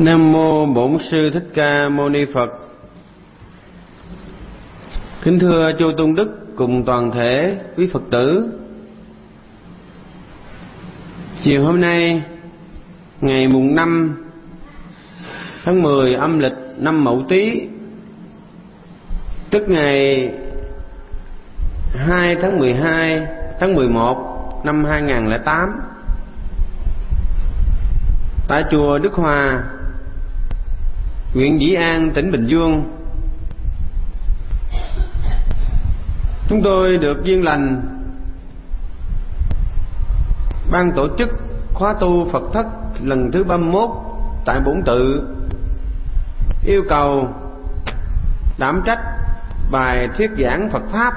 Nam mô Bổn Sư Thích Ca Mâu Ni Phật. Kính thưa chư tôn đức cùng toàn thể quý Phật tử, chiều hôm nay ngày mùng 5 tháng 10 âm lịch năm Mậu Tý, tức ngày 2 tháng 12 tháng 11 năm 2008, tại chùa Đức Hòa, huyện Dĩ An, tỉnh Bình Dương, chúng tôi được duyên lành ban tổ chức khóa tu Phật thất lần thứ 31 tại Bổn Tự, yêu cầu đảm trách bài thuyết giảng Phật pháp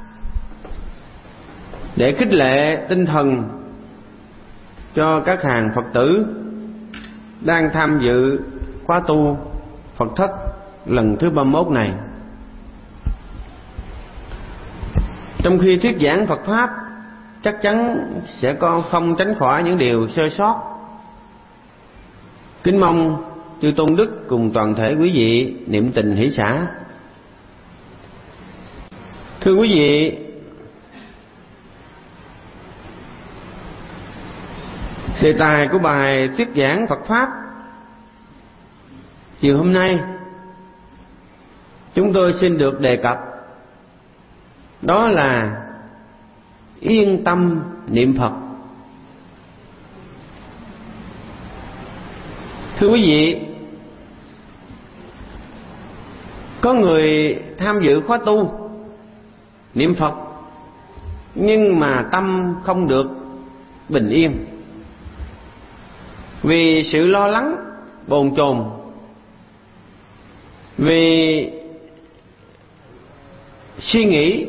để khích lệ tinh thần cho các hàng Phật tử đang tham dự khóa tu Phật thất lần thứ 31 này. Trong khi thuyết giảng Phật pháp, chắc chắn sẽ không tránh khỏi những điều sơ sót. Kính mong chư tôn đức cùng toàn thể quý vị niệm tình hỷ xả. Thưa quý vị, đề tài của bài thuyết giảng Phật pháp chiều hôm nay chúng tôi xin được đề cập, đó là yên tâm niệm Phật. Thưa quý vị, có người tham dự khóa tu niệm Phật nhưng mà tâm không được bình yên, vì sự lo lắng bồn chồn, vì suy nghĩ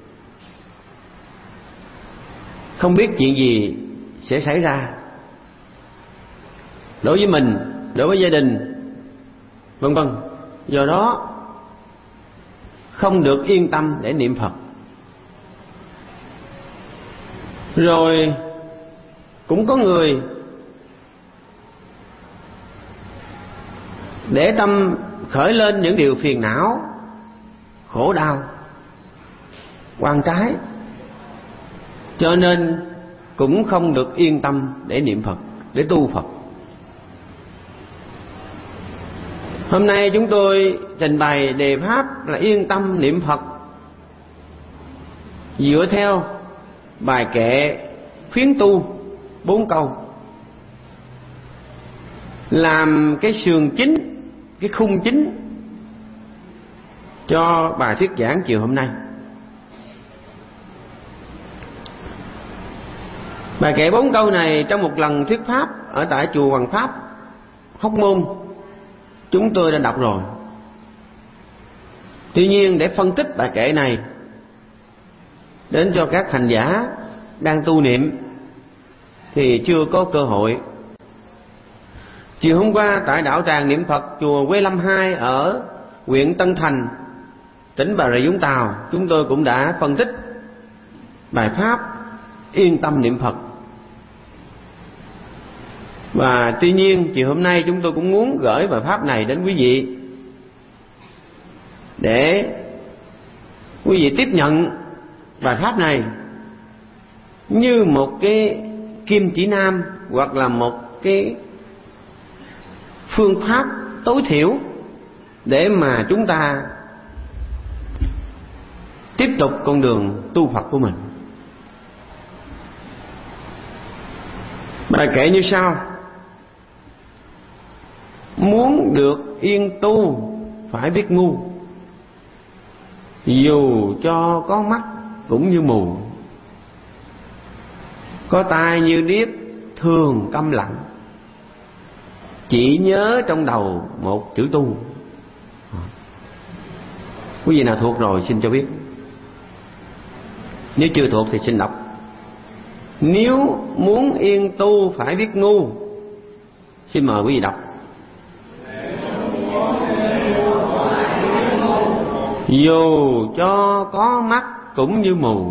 không biết chuyện gì sẽ xảy ra đối với mình, đối với gia đình, vân vân. Do đó không được yên tâm để niệm Phật. Rồi cũng có người để tâm khởi lên những điều phiền não, khổ đau, oan trái, cho nên cũng không được yên tâm để niệm Phật, để tu Phật. Hôm nay chúng tôi trình bày đề pháp là yên tâm niệm Phật, dựa theo bài kệ khuyến tu 4 câu, làm cái sườn chính, cái khung chính cho bài thuyết giảng chiều hôm nay. Bài kệ 4 câu này trong một lần thuyết pháp ở tại chùa Hoàng Pháp, Hóc Môn, chúng tôi đã đọc rồi. Tuy nhiên để phân tích bài kệ này đến cho các hành giả đang tu niệm thì chưa có cơ hội. Chiều hôm qua tại đạo tràng niệm Phật chùa Quế Lâm 2 ở huyện Tân Thành, tỉnh Bà Rịa Vũng Tàu, chúng tôi cũng đã phân tích bài pháp yên tâm niệm Phật. Và tuy nhiên chiều hôm nay chúng tôi cũng muốn gửi bài pháp này đến quý vị để quý vị tiếp nhận bài pháp này như một cái kim chỉ nam, hoặc là một cái phương pháp tối thiểu để mà chúng ta tiếp tục con đường tu Phật của mình. Bài kệ như sau: muốn được yên tu phải biết ngu, dù cho có mắt cũng như mù, có tai như điếc thường câm lặng, chỉ nhớ trong đầu một chữ tu. Quý vị nào thuộc rồi xin cho biết, nếu chưa thuộc thì xin đọc. Nếu muốn yên tu phải biết ngu. Xin mời quý vị đọc. Dù cho có mắt cũng như mù,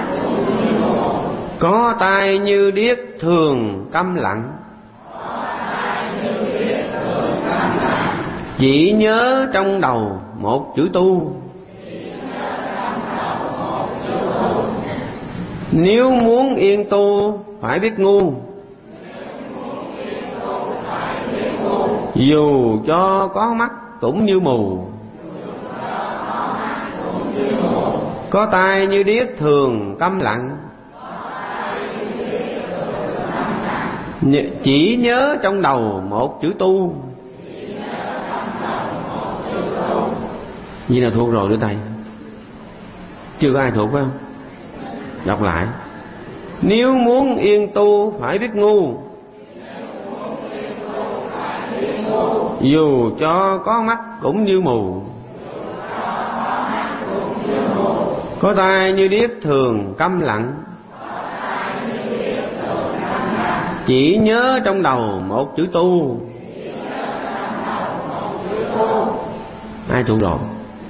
có tai như điếc thường câm lặng, Chỉ nhớ trong đầu một chữ tu. Nếu muốn yên tu phải biết ngu. Dù cho có mắt cũng như mù. Có tai như điếc thường câm lặng. Chỉ nhớ trong đầu một chữ tu. Như nào thuộc rồi đưa tay. Chưa có ai thuộc phải không? Đọc lại. Nếu muốn yên tu phải biết ngu. Dù cho có mắt cũng như mù. Có tai như điếc thường câm lặng. Chỉ nhớ trong đầu một chữ tu. Ai thuộc rồi?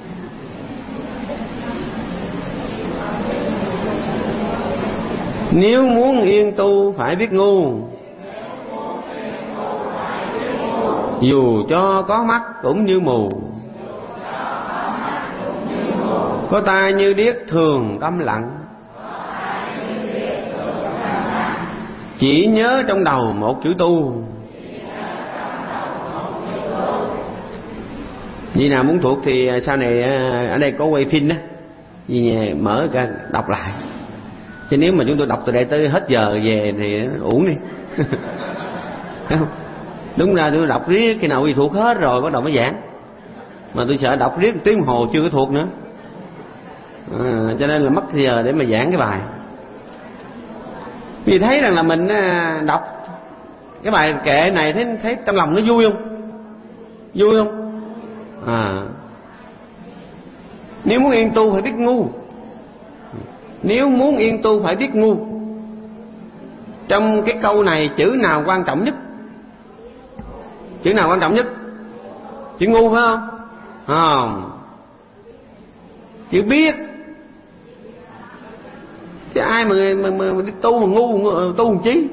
Nếu muốn yên tu phải biết ngu. Dù cho có mắt cũng như mù. Có tai như điếc thường câm lặng. Chỉ nhớ trong đầu một chữ tu. Vì nào muốn thuộc thì sau này ở đây có quay phim đó, vì mở ra đọc lại. Chứ nếu mà chúng tôi đọc từ đây tới hết giờ về thì uổng đi. Không? Đúng ra tôi đọc riết khi nào thuộc hết rồi bắt đầu mới giảng. Mà tôi sợ đọc riết 1 tiếng đồng hồ chưa có thuộc nữa. Cho nên là mất giờ để mà giảng cái bài. Vì thấy rằng là mình đọc cái bài kệ này thấy trong lòng nó vui không? Vui không? Nếu muốn yên tu phải biết ngu. Nếu muốn yên tu phải biết ngu. Trong cái câu này chữ nào quan trọng nhất? Chữ nào quan trọng nhất? Chữ ngu phải không? Không. Chữ biết. Chứ ai mà đi tu mà ngu, tu làm chi?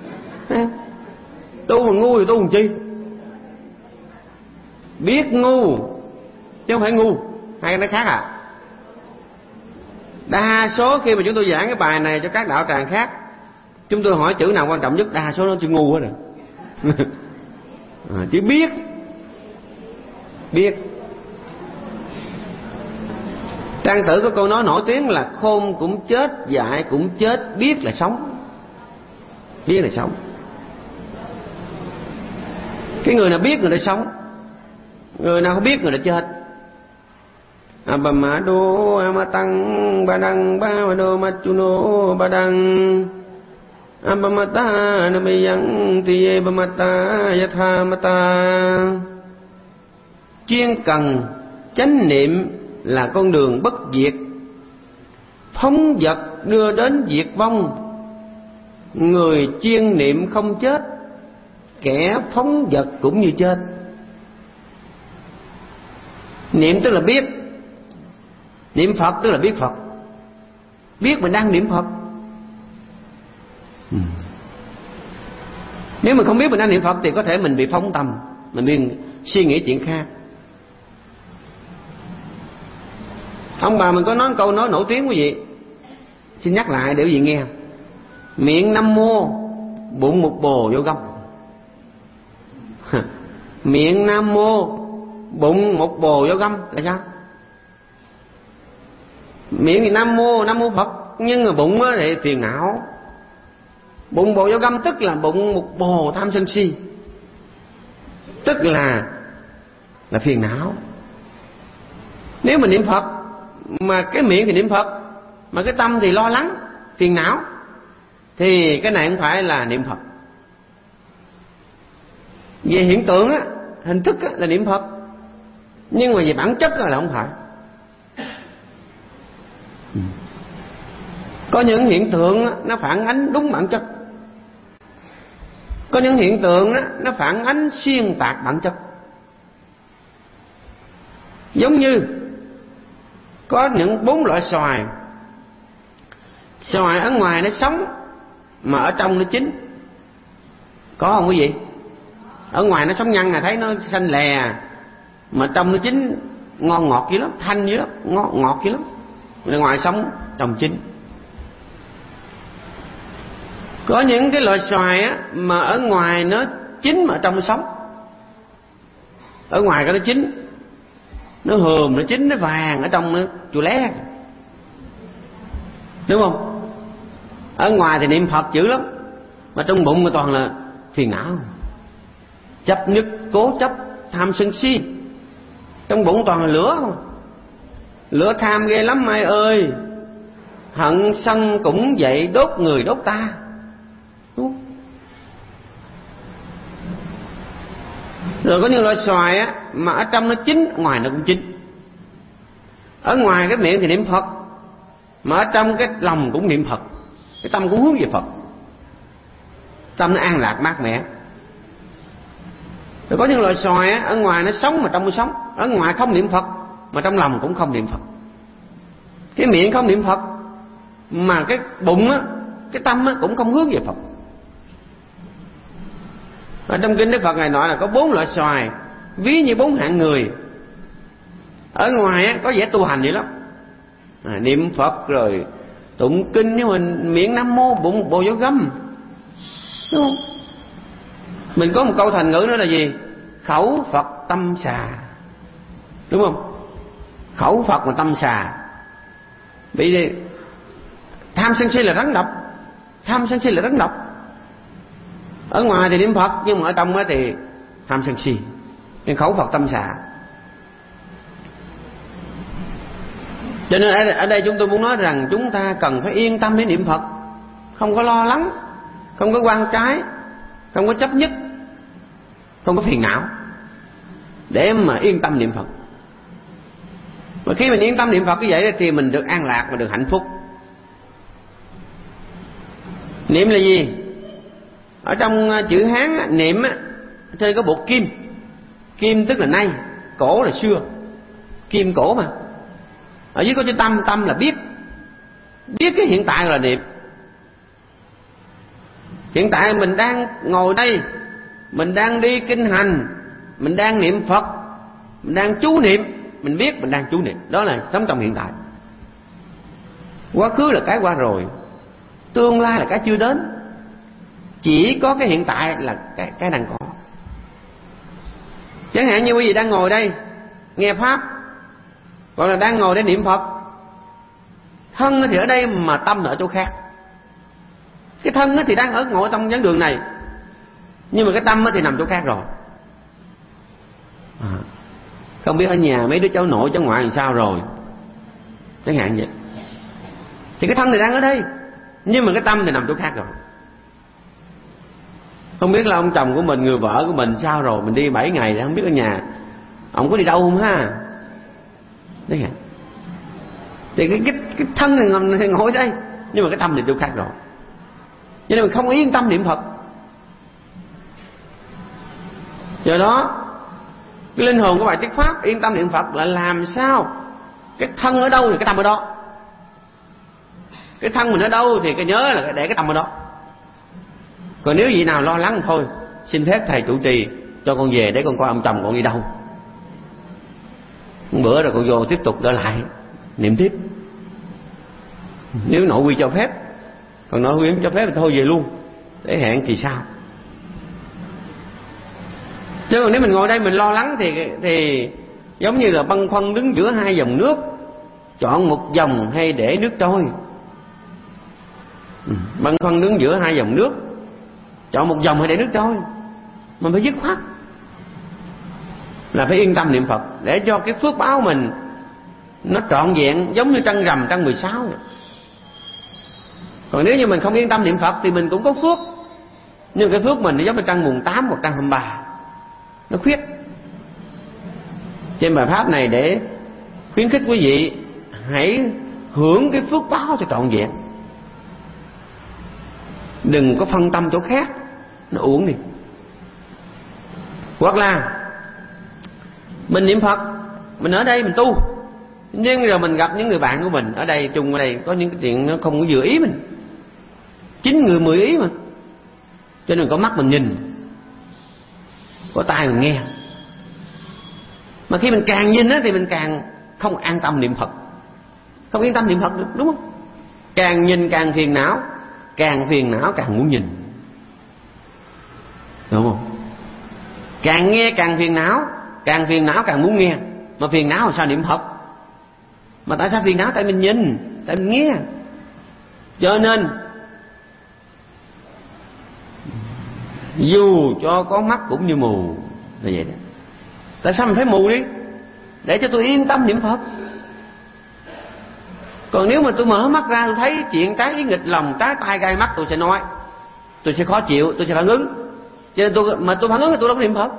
Tu mà ngu thì tu làm chi? Biết ngu chứ không phải ngu. Hai cái nó khác à. Đa số khi mà chúng tôi giảng cái bài này cho các đạo tràng khác, chúng tôi hỏi chữ nào quan trọng nhất, đa số nó chữ ngu hết rồi. Chữ biết. Biết. Trang Tử có câu nói nổi tiếng là khôn cũng chết, dại cũng chết, biết là sống. Biết là sống. Cái người nào biết người đó sống, người nào không biết người đó chết. Abamado amatang badang bawado machuno badang abamata namayang tiye bamata yathamata. Chuyên cần chánh niệm là con đường bất diệt, phóng vật đưa đến diệt vong. Người chuyên niệm không chết, kẻ phóng vật cũng như chết. Niệm tức là biết. Niệm Phật tức là biết Phật. Biết mình đang niệm Phật. Nếu mình không biết mình đang niệm Phật thì có thể mình bị phóng tâm, mình bị suy nghĩ chuyện khác. Ông bà mình có nói câu nói nổi tiếng quý vị, xin nhắc lại để quý vị nghe. Miệng Nam Mô, bụng một bồ vô gông. Miệng Nam Mô, bụng một bồ vô gông là sao? Miệng thì Nam Mô Phật, nhưng mà bụng thì phiền não. Bụng bồ vô gông tức là bụng một bồ tham sân si, tức là phiền não. Nếu mình niệm Phật mà cái miệng thì niệm Phật mà cái tâm thì lo lắng, phiền não, thì cái này không phải là niệm Phật. Về hiện tượng á, hình thức á, là niệm Phật, nhưng mà về bản chất là không phải. Có những hiện tượng á, nó phản ánh đúng bản chất. Có những hiện tượng á, nó phản ánh xuyên tạc bản chất. Giống như có những 4 loại xoài. Xoài ở ngoài nó sống mà ở trong nó chín. Có không quý vị? Ở ngoài nó sống nhăn là thấy nó xanh lè, mà trong nó chín ngon ngọt dữ lắm, thanh dữ lắm, ngọt dữ lắm. Bên ngoài sống trong chín. Có những cái loại xoài á mà ở ngoài nó chín mà ở trong nó sống. Ở ngoài cái nó chín, nó hườm, nó chín, nó vàng, ở trong nó chua lé, đúng không? Ở ngoài thì niệm Phật dữ lắm, mà trong bụng mà toàn là phiền não, chấp nhất, cố chấp, tham sân si. Trong bụng toàn là lửa không? Lửa tham ghê lắm ai ơi. Hận sân cũng vậy, đốt người đốt ta. Rồi có những loại xoài á mà ở trong nó chín, ngoài nó cũng chín. Ở ngoài cái miệng thì niệm Phật, mà ở trong cái lòng cũng niệm Phật, cái tâm cũng hướng về Phật, tâm nó an lạc mát mẻ. Rồi có những loại xoài á, ở ngoài nó sống mà trong nó sống. Ở ngoài không niệm Phật mà trong lòng cũng không niệm Phật. Cái miệng không niệm Phật mà cái bụng á, cái tâm á cũng không hướng về Phật. Ở trong kinh Đức Phật Ngài nói là có 4 loại xoài, ví như 4 hạng người. Ở ngoài á có vẻ tu hành vậy lắm, niệm Phật rồi tụng kinh, nhưng mình miệng Nam Mô bụng bồ giáo găm, đúng không? Mình có một câu thành ngữ nữa là gì? Khẩu Phật tâm xà, đúng không? Khẩu Phật mà tâm xà. Bởi vì tham sân si là rắn độc, tham sân si là rắn độc. Ở ngoài thì niệm Phật, nhưng mà ở trong thì tham sân si, nên khẩu Phật tâm xà. Cho nên ở đây chúng tôi muốn nói rằng chúng ta cần phải yên tâm để niệm Phật, không có lo lắng, không có quan trái, không có chấp nhất, không có phiền não, để mà yên tâm niệm Phật. Mà khi mình yên tâm niệm Phật như vậy thì mình được an lạc và được hạnh phúc. Niệm là gì? Ở trong chữ Hán niệm á, trên có bột kim. Kim tức là nay, cổ là xưa, kim cổ mà. Ở dưới có chữ tâm, tâm là biết, biết cái hiện tại là niệm. Hiện tại mình đang ngồi đây, mình đang đi kinh hành, mình đang niệm Phật, mình đang chú niệm, mình biết mình đang chú niệm. Đó là sống trong hiện tại. Quá khứ là cái qua rồi, tương lai là cái chưa đến. Chỉ có cái hiện tại là cái đang có. Chẳng hạn như quý vị đang ngồi đây nghe Pháp, hoặc là đang ngồi để niệm Phật, thân thì ở đây mà tâm ở chỗ khác. Cái thân thì đang ngồi trong giảng đường này, nhưng mà cái tâm thì nằm chỗ khác rồi. Không biết ở nhà mấy đứa cháu nội cháu ngoại làm sao rồi, chẳng hạn vậy. Thì cái thân thì đang ở đây, nhưng mà cái tâm thì nằm chỗ khác rồi. Không biết là ông chồng của mình, người vợ của mình sao rồi, mình đi 7 ngày không biết ở nhà ông có đi đâu không ha. Đấy hả? Thì cái thân thì ngồi đây, nhưng mà cái tâm thì chỗ khác rồi. Cho nên mình không yên tâm niệm Phật. Do đó cái linh hồn của bài thuyết pháp yên tâm niệm Phật là làm sao cái thân ở đâu thì cái tâm ở đó. Cái thân mình ở đâu thì cái nhớ là để cái tâm ở đó. Còn nếu gì nào lo lắng thôi, xin phép thầy trụ trì cho con về để con coi ông chồng con đi đâu. Một bữa rồi con vô tiếp tục đỡ lại niệm tiếp. Nếu nội quy cho phép, còn nội quy không cho phép thì thôi về luôn, để hẹn kỳ sau. Chứ còn nếu mình ngồi đây mình lo lắng thì giống như là băn khoăn đứng giữa 2 dòng nước, chọn một dòng hay để nước trôi. Băn khoăn đứng giữa 2 dòng nước, chọn một dòng hay để nước trôi. Mà phải dứt khoát là phải yên tâm niệm Phật, để cho cái phước báo mình nó trọn vẹn, giống như trăng rằm trăng 16 vậy. Còn nếu như mình không yên tâm niệm Phật thì mình cũng có phước, nhưng cái phước mình nó giống như trăng mùng 8 hoặc trăng 23, nó khuyết. Trên bài pháp này để khuyến khích quý vị hãy hưởng cái phước báo cho trọn vẹn, đừng có phân tâm chỗ khác, nó uổng đi. Hoặc là mình niệm Phật, mình ở đây mình tu, nhưng rồi mình gặp những người bạn của mình ở đây, chung ở đây có những cái chuyện nó không có vừa ý mình, 9 người 10 ý mà. Cho nên có mắt mình nhìn, có tai mình nghe. Mà khi mình càng nhìn á thì mình càng không an tâm niệm Phật, không yên tâm niệm Phật được, đúng không? Càng nhìn càng phiền não, càng phiền não càng muốn nhìn, đúng không? Càng nghe càng phiền não, càng phiền não càng muốn nghe. Mà phiền não là sao niệm Phật? Mà tại sao phiền não? Tại mình nhìn, tại mình nghe. Cho nên dù cho có mắt cũng như mù là vậy đó. Tại sao mình phải mù đi? Để cho tôi yên tâm niệm Phật. Còn nếu mà tôi mở mắt ra tôi thấy chuyện trái ý nghịch lòng, trái tai gai mắt, tôi sẽ nói, tôi sẽ khó chịu, tôi sẽ phản ứng. Cho nên tôi phản ứng thì tôi đâu có niệm Phật.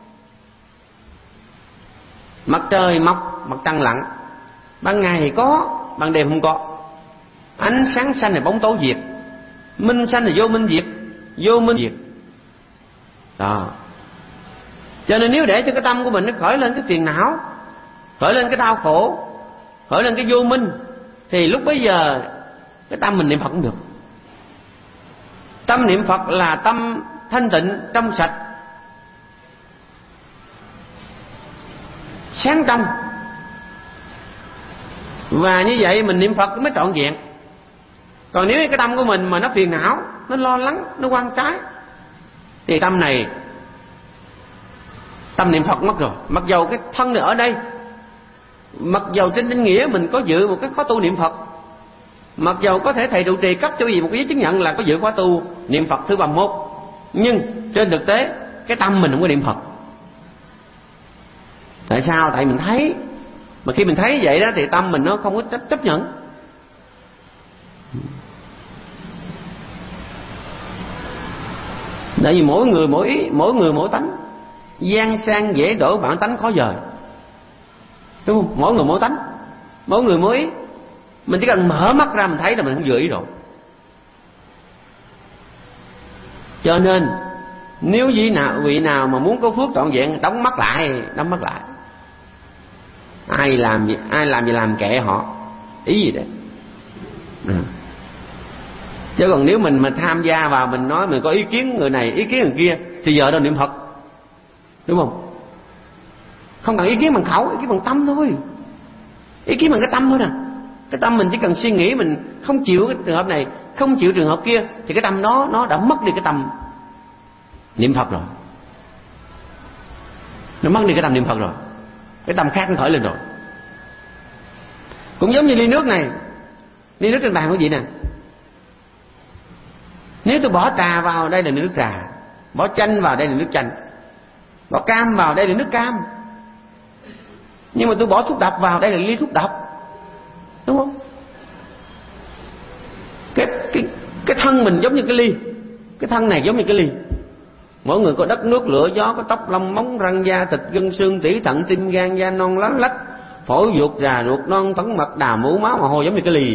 Mặt trời mọc, mặt trăng lặn, ban ngày thì có, ban đêm không có. Ánh sáng xanh là bóng tối diệt, minh xanh là vô minh diệt, vô minh diệt. Đó. Cho nên nếu để cho cái tâm của mình nó khởi lên cái phiền não, khởi lên cái đau khổ, khởi lên cái vô minh, thì lúc bấy giờ cái tâm mình niệm Phật cũng được. Tâm niệm Phật là tâm thanh tịnh, trong sạch, sáng trong. Và như vậy mình niệm Phật mới trọn vẹn. Còn nếu cái tâm của mình mà nó phiền não, nó lo lắng, nó quan trái, thì tâm này, tâm niệm Phật mất rồi. Mặc dầu cái thân này ở đây, mặc dầu trên danh nghĩa mình có dự một cái khóa tu niệm Phật, mặc dầu có thể thầy trụ trì cấp cho gì một cái giấy chứng nhận là có dự khóa tu niệm Phật thứ 31, nhưng trên thực tế cái tâm mình không có niệm Phật. Tại sao? Tại mình thấy. Mà khi mình thấy vậy đó thì tâm mình nó không có chấp nhận. Tại vì mỗi người mỗi tánh, gian sang dễ đổ, bản tánh khó dời, đúng không? Mỗi người mỗi tánh, mỗi người mỗi ý. Mình chỉ cần mở mắt ra mình thấy là mình không vừa ý rồi. Cho nên nếu vị nào mà muốn có phước trọn vẹn, đóng mắt lại. Ai làm gì làm kệ họ, ý gì đấy. Chứ còn nếu mình mà tham gia vào, mình nói mình có ý kiến người này, ý kiến người kia, thì giờ đâu niệm Phật, đúng không? Không cần ý kiến bằng khẩu, ý kiến bằng tâm thôi. Ý kiến bằng cái tâm thôi nè. Cái tâm mình chỉ cần suy nghĩ mình không chịu cái trường hợp này, không chịu trường hợp kia, thì cái tâm đó nó đã mất đi cái tâm niệm Phật rồi. Nó mất đi cái tâm niệm Phật rồi, cái tâm khác nó khởi lên rồi. Cũng giống như ly nước này, ly nước trên bàn của vị nè. Nếu tôi bỏ trà vào đây là nước trà, bỏ chanh vào đây là nước chanh, bỏ cam vào đây là nước cam. Nhưng mà tôi bỏ thuốc độc vào đây là ly thuốc độc, đúng không? Cái thân mình giống như cái ly, cái thân này giống như cái ly. Mỗi người có đất nước lửa gió, có tóc lông móng răng da thịt gân xương tủy thận tim gan da non lá lách, phổi ruột già ruột non phấn mật đào mũ máu mồ hôi, giống như cái ly.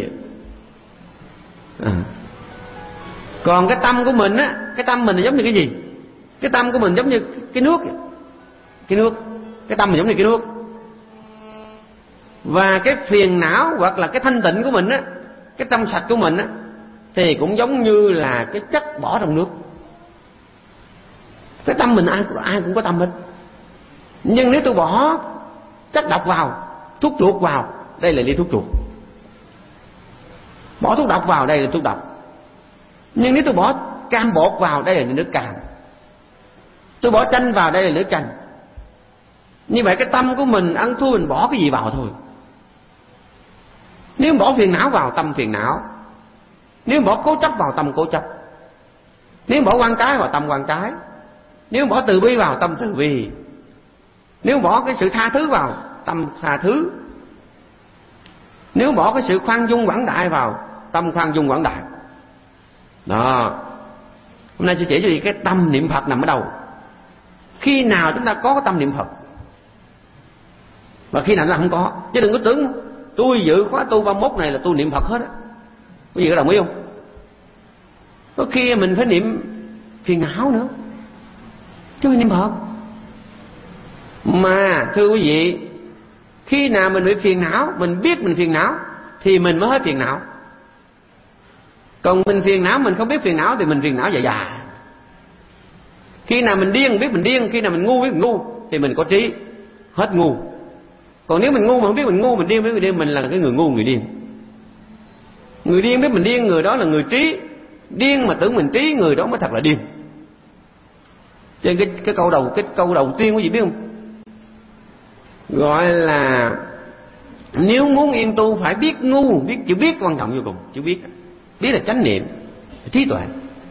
Còn cái tâm của mình á, cái tâm mình là giống như cái gì? Cái tâm của mình giống như cái nước. Cái tâm mình giống như cái nước. Và cái phiền não hoặc là cái thanh tịnh của mình á, cái trong sạch của mình á, thì cũng giống như là cái chất bỏ trong nước. Cái tâm mình ai cũng có tâm hết. Nhưng nếu tôi bỏ chất độc vào, thuốc chuột vào, đây là ly thuốc chuột. Bỏ thuốc độc vào, đây là thuốc độc. Nhưng nếu tôi bỏ cam bột vào, đây là nước cam. Tôi bỏ chanh vào, đây là nước chanh. Như vậy cái tâm của mình ăn thua, mình bỏ cái gì vào thôi. Nếu bỏ phiền não vào, tâm phiền não. Nếu bỏ cố chấp vào, tâm cố chấp. Nếu bỏ quan trái vào, tâm quan trái. Nếu bỏ từ bi vào, tâm từ bi. Nếu bỏ cái sự tha thứ vào, tâm tha thứ. Nếu bỏ cái sự khoan dung quảng đại vào, tâm khoan dung quảng đại. Đó. Hôm nay sẽ chỉ cho gì cái tâm niệm Phật nằm ở đâu. Khi nào chúng ta có cái tâm niệm Phật, và khi nào chúng ta không có. Chứ đừng có tưởng tôi dự khóa tu 31 này là tôi niệm Phật hết á. Quý vị có đồng ý không? Có khi mình phải niệm phiền não nữa, chứ không niệm Phật. Mà thưa quý vị, khi nào mình bị phiền não, mình biết mình phiền não, thì mình mới hết phiền não. Còn mình phiền não, mình không biết phiền não, thì mình phiền não dài. Khi nào mình điên biết mình điên, khi nào mình ngu biết mình ngu, thì mình có trí. hết ngu. Còn nếu mình ngu mà không biết mình ngu, mình điên biết mình điên, mình là cái người ngu người điên. Người điên biết mình điên, người đó là người trí. Điên mà tưởng mình trí, người đó mới thật là điên. Cho nên cái câu đầu tiên quý vị biết không? Gọi là nếu muốn yên tu phải biết ngu, biết chữ biết quan trọng vô cùng. Chữ biết là chánh niệm, trí tuệ.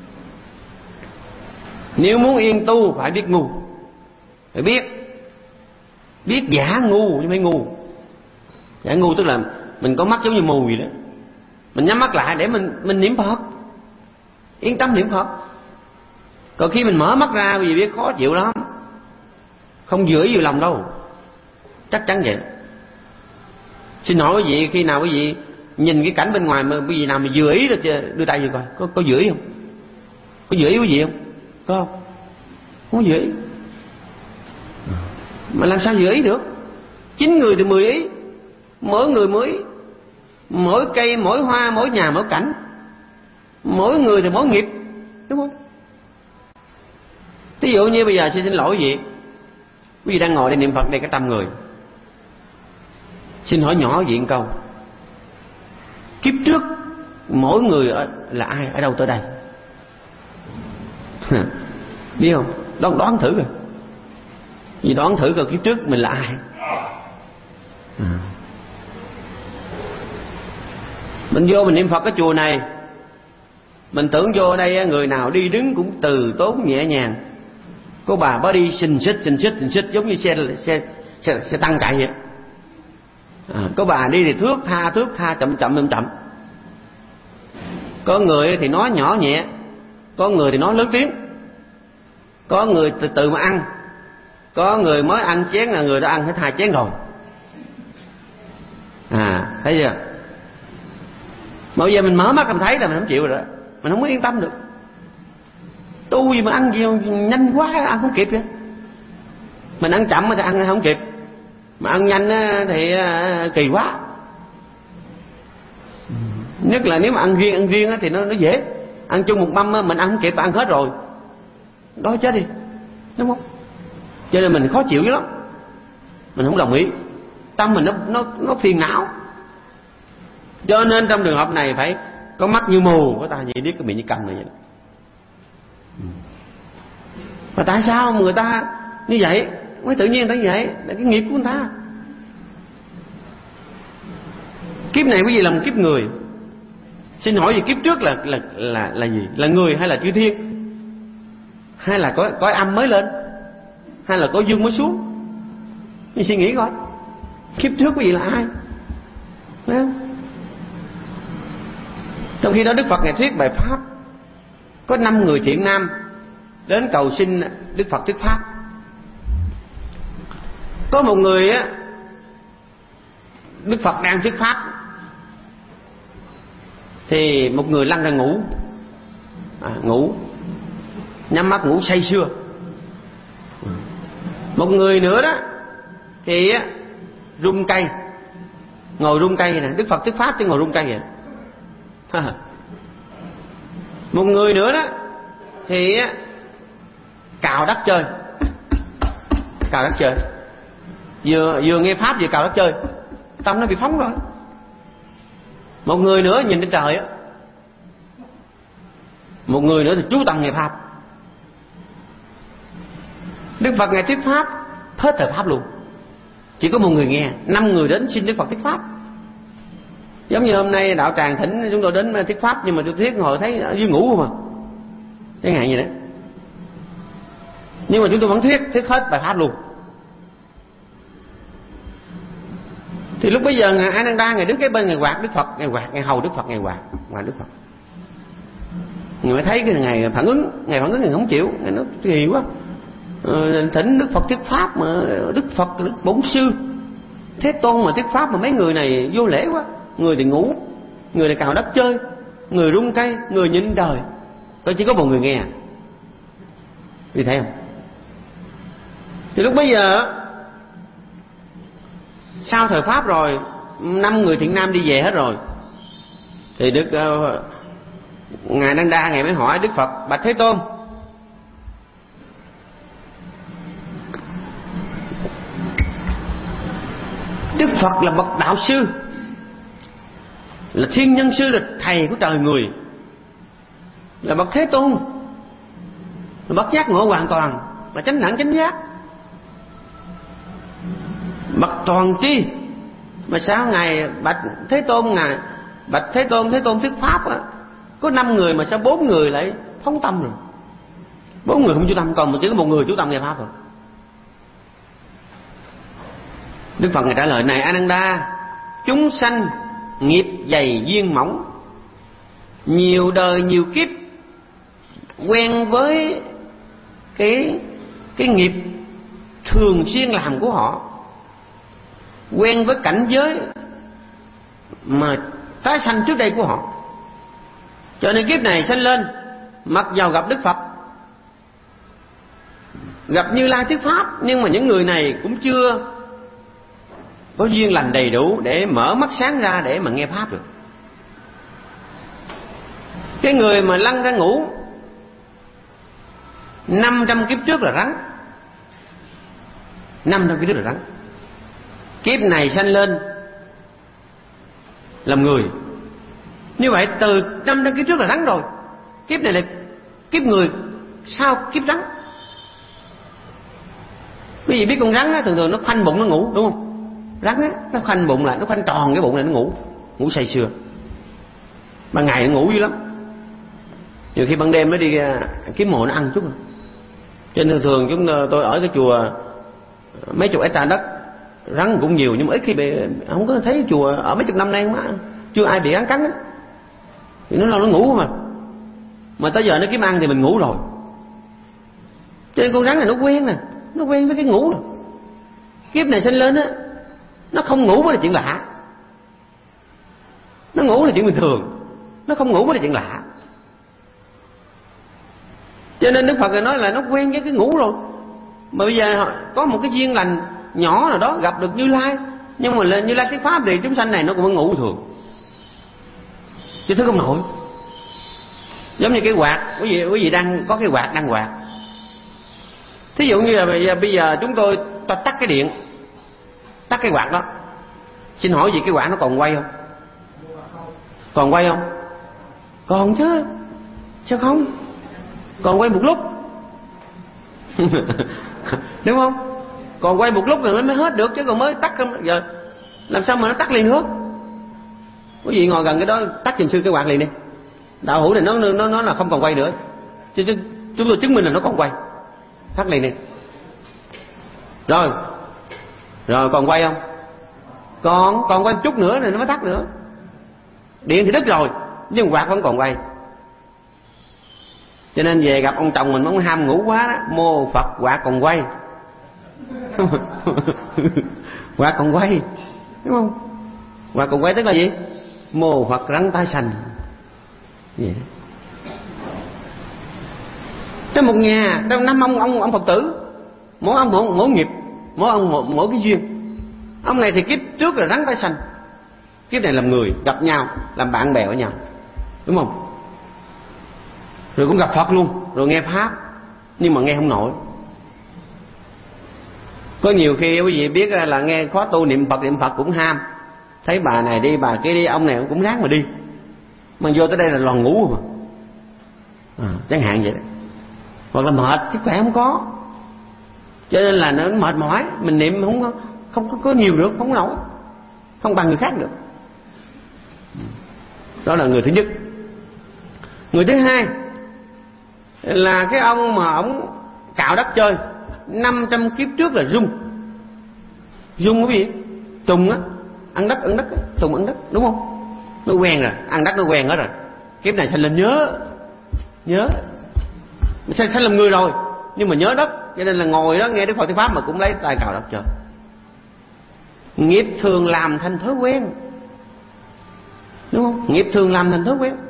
Nếu muốn yên tu phải biết ngu, phải biết giả ngu chứ không phải ngu. Giả ngu tức là mình có mắt giống như mù vậy đó, mình nhắm mắt lại để mình niệm Phật, yên tâm niệm Phật. Còn khi mình mở mắt ra vì biết khó chịu lắm, không giữ vô lòng đâu, chắc chắn vậy. Xin hỏi quý vị, khi nào quý vị nhìn cái cảnh bên ngoài mà quý vị nào mà vừa ý được đưa tay vô coi, có vừa ý không? Có vừa ý quý vị không? Có không? Không có vừa ý. Mà làm sao vừa ý được? 9 người thì 10 ý, mỗi người mỗi mỗi cây, mỗi hoa, mỗi nhà, mỗi cảnh, mỗi người thì mỗi nghiệp, đúng không? Ví dụ như bây giờ xin lỗi quý vị đang ngồi đây niệm Phật đây cả 100 người. Xin hỏi nhỏ quý vị một câu, kiếp trước mỗi người là ai, ở đâu tới đây? Biết không? Đoán thử rồi. Vì đoán thử coi kiếp trước mình là ai. Mình vô mình niệm Phật cái chùa này, mình tưởng vô đây người nào đi đứng cũng từ tốn nhẹ nhàng. Có bà bá đi xình xích giống như xe tăng chạy vậy. Có bà đi thì thước tha chậm. Có người thì nói nhỏ nhẹ, có người thì nói lớn tiếng, có người từ từ mà ăn, có người mới ăn chén là người đó ăn hết 2 chén rồi. Thấy chưa? Mà bây giờ mình mở mắt mình thấy là mình không chịu rồi đó, mình không có yên tâm được. Tu gì mà ăn gì nhanh quá ăn không kịp vậy. Mình ăn chậm thì ăn không kịp, mà ăn nhanh thì kỳ quá. Nhất là nếu mà ăn riêng thì nó dễ. Ăn chung một mâm mình ăn không kịp, ăn hết rồi đói chết đi, đúng không? Cho nên mình khó chịu dữ lắm, mình không đồng ý, tâm mình nó phiền não. Cho nên trong trường hợp này phải có mắt như mù, có tai như điếc, có miệng như câm vậy. Mà tại sao người ta như vậy? Mới tự nhiên người ta như vậy, là cái nghiệp của người ta. Kiếp này quý vị là một kiếp người. Xin hỏi gì kiếp trước là gì? Là người hay là chư thiên? Hay là cõi âm mới lên? Hay là cõi dương mới xuống? Mình suy nghĩ coi, kiếp trước quý vị là ai? Phải không? Trong khi đó Đức Phật Ngài thuyết bài pháp, có 5 người thiện nam đến cầu xin Đức Phật thuyết pháp. Có một người á, Đức Phật đang thuyết pháp thì một người lăn ra ngủ, nhắm mắt ngủ say sưa. Một người nữa đó thì rung cây, ngồi rung cây nè. Đức Phật thuyết pháp chứ ngồi rung cây vậy. Một người nữa đó thì cào đất chơi, vừa nghe pháp vừa cào đất chơi, tâm nó bị phóng rồi. Một người nữa nhìn trên trời á, một người nữa thì chú tâm nghe pháp. Đức Phật Ngài thuyết pháp hết thời pháp luôn, chỉ có một người nghe. 5 người đến xin Đức Phật thuyết pháp. Giống như hôm nay đạo tràng thỉnh chúng tôi đến thuyết pháp, nhưng mà tôi thuyết ngồi thấy ở dưới ngủ không à, cái ngày gì đấy. Nhưng mà chúng tôi vẫn thuyết hết bài pháp luôn. Thì lúc bấy giờ Ngài A Nan Đa Ngài đứng cái bên Ngài quạt Đức Phật, Ngài hầu Đức Phật, Ngài quạt Đức Phật. Ngài mới thấy cái Ngài phản ứng Ngài không chịu. Ngài nói kỳ quá, thỉnh Đức Phật thuyết pháp mà Đức Phật, Đức Bổn Sư Thế Tôn mà thuyết pháp mà mấy người này vô lễ quá. Người thì ngủ, người thì cào đất chơi, người rung cây, người nhìn đời. Tôi chỉ có một người nghe. Vì thấy không? Thì lúc bấy giờ sau thời pháp rồi, 5 người thiện nam đi về hết rồi, thì Ngài A Nan Đa Ngài mới hỏi Đức Phật: Bạch Thế Tôn, Đức Phật là bậc đạo sư, là thiên nhân sư, là thầy của trời người, là bậc Thế Tôn, là bậc giác ngộ hoàn toàn, là chánh đẳng chánh giác, bậc toàn tri. Mà sao ngài bạch Thế Tôn, ngài bạch Thế Tôn thuyết pháp á, có 5 người mà sao 4 người lại phóng tâm rồi, 4 người không chú tâm, còn chỉ có 1 người chú tâm nghe pháp rồi. Đức Phật ngài trả lời: này Ananda, chúng sanh nghiệp dày duyên mỏng, nhiều đời nhiều kiếp quen với cái nghiệp thường xuyên làm của họ, quen với cảnh giới mà tái sanh trước đây của họ, cho nên kiếp này sanh lên, mặc dầu gặp Đức Phật, gặp Như Lai thuyết pháp, nhưng mà những người này cũng chưa có duyên lành đầy đủ để mở mắt sáng ra để mà nghe pháp được. Cái người mà lăn ra ngủ 500 kiếp trước là rắn, 500 kiếp trước là rắn, kiếp này sanh lên làm người. Như vậy từ 500 kiếp trước là rắn rồi, kiếp này là kiếp người sau kiếp rắn. Quý vị biết con rắn á, thường thường nó khoanh bụng nó ngủ, đúng không? Rắn á, nó khoanh bụng lại, nó khoanh tròn cái bụng này, nó ngủ say sưa. Ban ngày nó ngủ dữ lắm, nhiều khi ban đêm nó đi kiếm mồi nó ăn chút. Cho nên thường tôi ở cái chùa mấy chục hectare đất, rắn cũng nhiều, nhưng mà ít khi bị, không có thấy chùa ở mấy chục năm nay mà chưa ai bị rắn cắn á. Thì nó lo nó ngủ mà tới giờ nó kiếm ăn thì mình ngủ rồi. Cho nên con rắn này nó quen nè, nó quen với cái ngủ rồi. Kiếp này sinh lên á, nó không ngủ mới là chuyện lạ, nó ngủ là chuyện bình thường, nó không ngủ mới là chuyện lạ. Cho nên Đức Phật nói là nó quen với cái ngủ rồi. Mà bây giờ có một cái duyên lành nhỏ nào đó gặp được Như Lai, nhưng mà Như Lai thuyết pháp thì chúng sanh này nó cũng vẫn ngủ thường, chứ thứ không nổi. Giống như cái quạt, quý vị đang có cái quạt đang quạt. Thí dụ như là bây giờ chúng tôi tắt cái điện, tắt cái quạt đó, xin hỏi gì cái quạt nó còn quay không? Còn quay không? Còn chứ, sao không? Còn quay một lúc đúng không? Còn quay một lúc rồi mới hết được, chứ còn mới tắt không giờ làm sao mà nó tắt liền được. Quý vị ngồi gần cái đó, tắt giùm sư cái quạt liền đi. Đạo hữu này nó là không còn quay nữa, chứ chúng tôi chứng minh là nó còn quay, tắt liền đi. Rồi còn quay không? Còn quay một chút nữa rồi nó mới tắt nữa. Điện thì đứt rồi, nhưng quạt vẫn còn quay. Cho nên về gặp ông chồng mình nó ham ngủ quá đó, mô Phật quạt còn quay quạt còn quay, đúng không? Quạt còn quay tức là gì? Mô Phật rắn tái sanh. Vậy trong một nhà, trong 5 ông Phật tử, mỗi ông mỗi nghiệp, mỗi ông mỗi cái duyên. Ông này thì kiếp trước là rắn tái sanh, kiếp này làm người, gặp nhau làm bạn bè với nhau, đúng không? Rồi cũng gặp Phật luôn, rồi nghe pháp, nhưng mà nghe không nổi. Có nhiều khi quý vị biết là nghe khóa tu niệm Phật cũng ham, thấy bà này đi bà kia đi, ông này cũng ráng mà đi, mà vô tới đây là lòn ngủ mà, chẳng hạn vậy đó. Hoặc là mệt, sức khỏe không có, cho nên là nó mệt mỏi, mình niệm không có nhiều được, không nổi, không bằng người khác được. Đó là người thứ nhất. Người thứ hai là cái ông mà ông cạo đất chơi 500 kiếp trước là rung cái gì? Trùng á, ăn đất trùng ăn đất, đúng không? Nó quen rồi, ăn đất nó quen hết rồi. Kiếp này sanh lên nhớ sanh làm người rồi, nhưng mà nhớ đất, cho nên là ngồi đó nghe Đức Phật thuyết pháp mà cũng lấy tay cạo đất chơi. Nghiệp thường làm thành thói quen, đúng không? Nghiệp thường làm thành thói quen.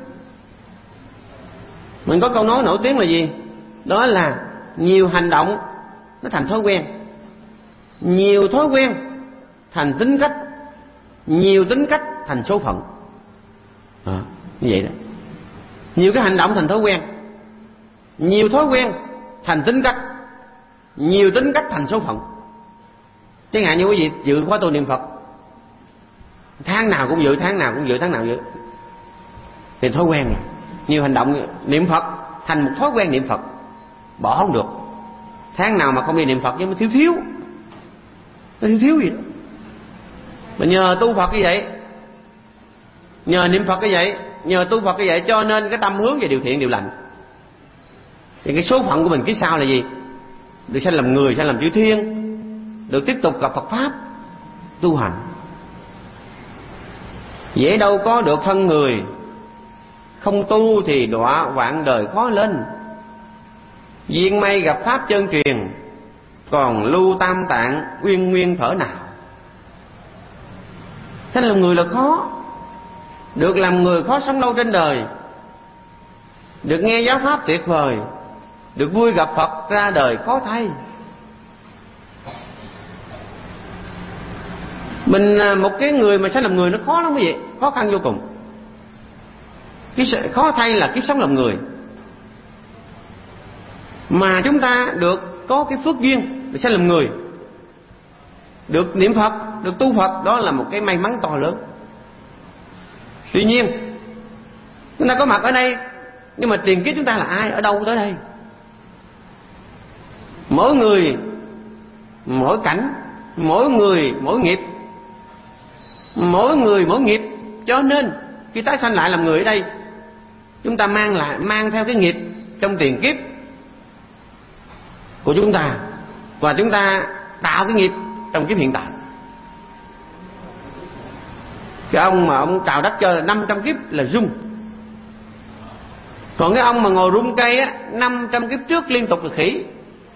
Mình có câu nói nổi tiếng là gì? Đó là nhiều hành động nó thành thói quen, nhiều thói quen thành tính cách, nhiều tính cách thành số phận. Như vậy đó. Nhiều cái hành động thành thói quen, nhiều thói quen thành tính cách, nhiều tính cách thành số phận. Chẳng hạn như quý vị dự khóa tu niệm Phật tháng nào cũng dự, thì thói quen rồi. Nhiều hành động niệm Phật thành một thói quen niệm Phật, bỏ không được. Tháng nào mà không đi niệm Phật chứ nó thiếu, nó thiếu gì đó. Mà nhờ tu Phật như vậy, nhờ niệm Phật như vậy, nhờ tu Phật như vậy, cho nên cái tâm hướng về điều thiện điều lành. Thì cái số phận của mình kiếp sau là gì? Được sanh làm người, sanh làm chư thiên, được tiếp tục gặp Phật pháp tu hành. Dễ đâu có được thân người, không tu thì đọa vạn đời khó lên. Duyên may gặp pháp chân truyền, còn lưu tam tạng uyên nguyên thở nào. Sanh làm người là khó, được làm người khó sống lâu trên đời, được nghe giáo pháp tuyệt vời, được vui gặp Phật ra đời khó thay. Mình một cái người mà sanh làm người nó khó lắm quý vị, khó khăn vô cùng. Cái khó thay là kiếp sống làm người. Mà chúng ta được có cái phước duyên được sanh làm người, được niệm Phật, được tu Phật, đó là một cái may mắn to lớn. Tuy nhiên chúng ta có mặt ở đây, nhưng mà tiền kiếp chúng ta là ai, ở đâu tới đây? Mỗi người mỗi cảnh, mỗi người mỗi nghiệp, mỗi người mỗi nghiệp. Cho nên khi tái sanh lại làm người ở đây, chúng ta mang theo cái nghiệp trong tiền kiếp của chúng ta, và chúng ta tạo cái nghiệp trong kiếp hiện tại. Cái ông mà ông cào đất cho 500 kiếp là rung, còn cái ông mà ngồi rung cây á 500 kiếp trước liên tục là khỉ.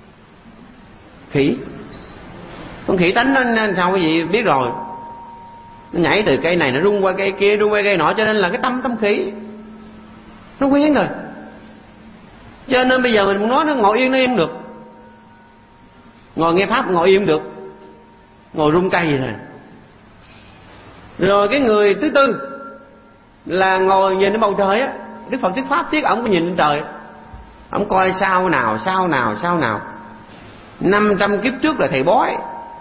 Con khỉ tánh nó sao quý vị biết rồi, nó nhảy từ cây này nó rung qua cây kia, rung qua cây nọ, cho nên là cái tâm khỉ nó quen rồi. Cho nên bây giờ mình muốn nói nó ngồi yên nó yên được, ngồi nghe pháp ngồi yên được, ngồi rung cây vậy thôi. Rồi cái người thứ tư là ngồi nhìn đến bầu trời á. Đức Phật thuyết pháp thuyết ổng có nhìn lên trời, ổng coi sao nào 500 kiếp trước là thầy bói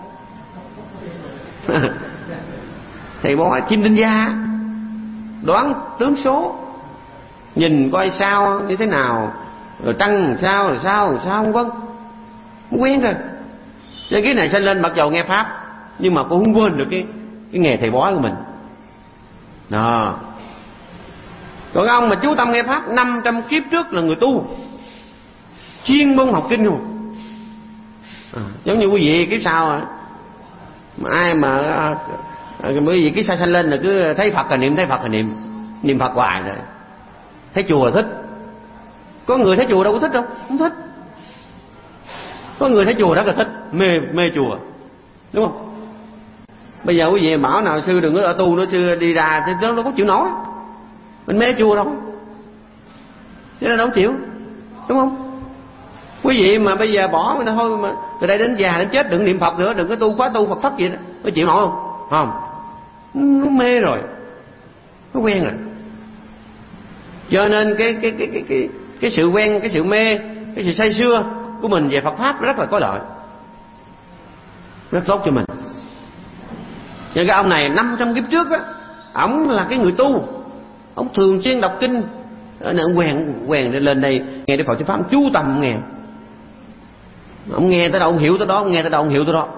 thầy bói chim tinh gia, đoán tướng số, nhìn coi sao như thế nào, rồi trăng sao vân vân, quen rồi. Cho cái này sanh lên mặc dầu nghe pháp, nhưng mà cũng không quên được cái nghề thầy bói của mình đó. Còn ông mà chú tâm nghe pháp 500 kiếp trước là người tu chuyên môn học kinh luôn. Giống như quý vị kiếp sau mà ai mà quý vị kiếp sau sanh lên là cứ thấy Phật là niệm Phật hoài rồi. Thấy chùa là thích. Có người thấy chùa đâu có thích đâu, không thích. Có người thấy chùa rất là thích, mê chùa, đúng không? Bây giờ quý vị bảo nào sư đừng có ở tu nữa, sư đi ra thì nó có chịu nổi. Mình mê chùa đâu, chứ nó đâu chịu, đúng không? Quý vị mà bây giờ bỏ mình thôi, mà từ đây đến già đến chết đừng niệm Phật nữa, đừng có tu khóa tu Phật thất gì đó, có chịu nổi không? Nó mê rồi, nó quen rồi. Cho nên cái sự quen, cái sự mê, cái sự say sưa của mình về Phật pháp rất là có lợi, rất tốt cho mình. Nhưng cái ông này 500 kiếp trước á, ổng là cái người tu, ổng thường xuyên đọc kinh, nên ổng quen lên đây nghe Đức Phật thuyết pháp, chú tâm nghe. Ông nghe tới đâu ông hiểu tới đó, ông nghe tới đâu ông hiểu tới đó.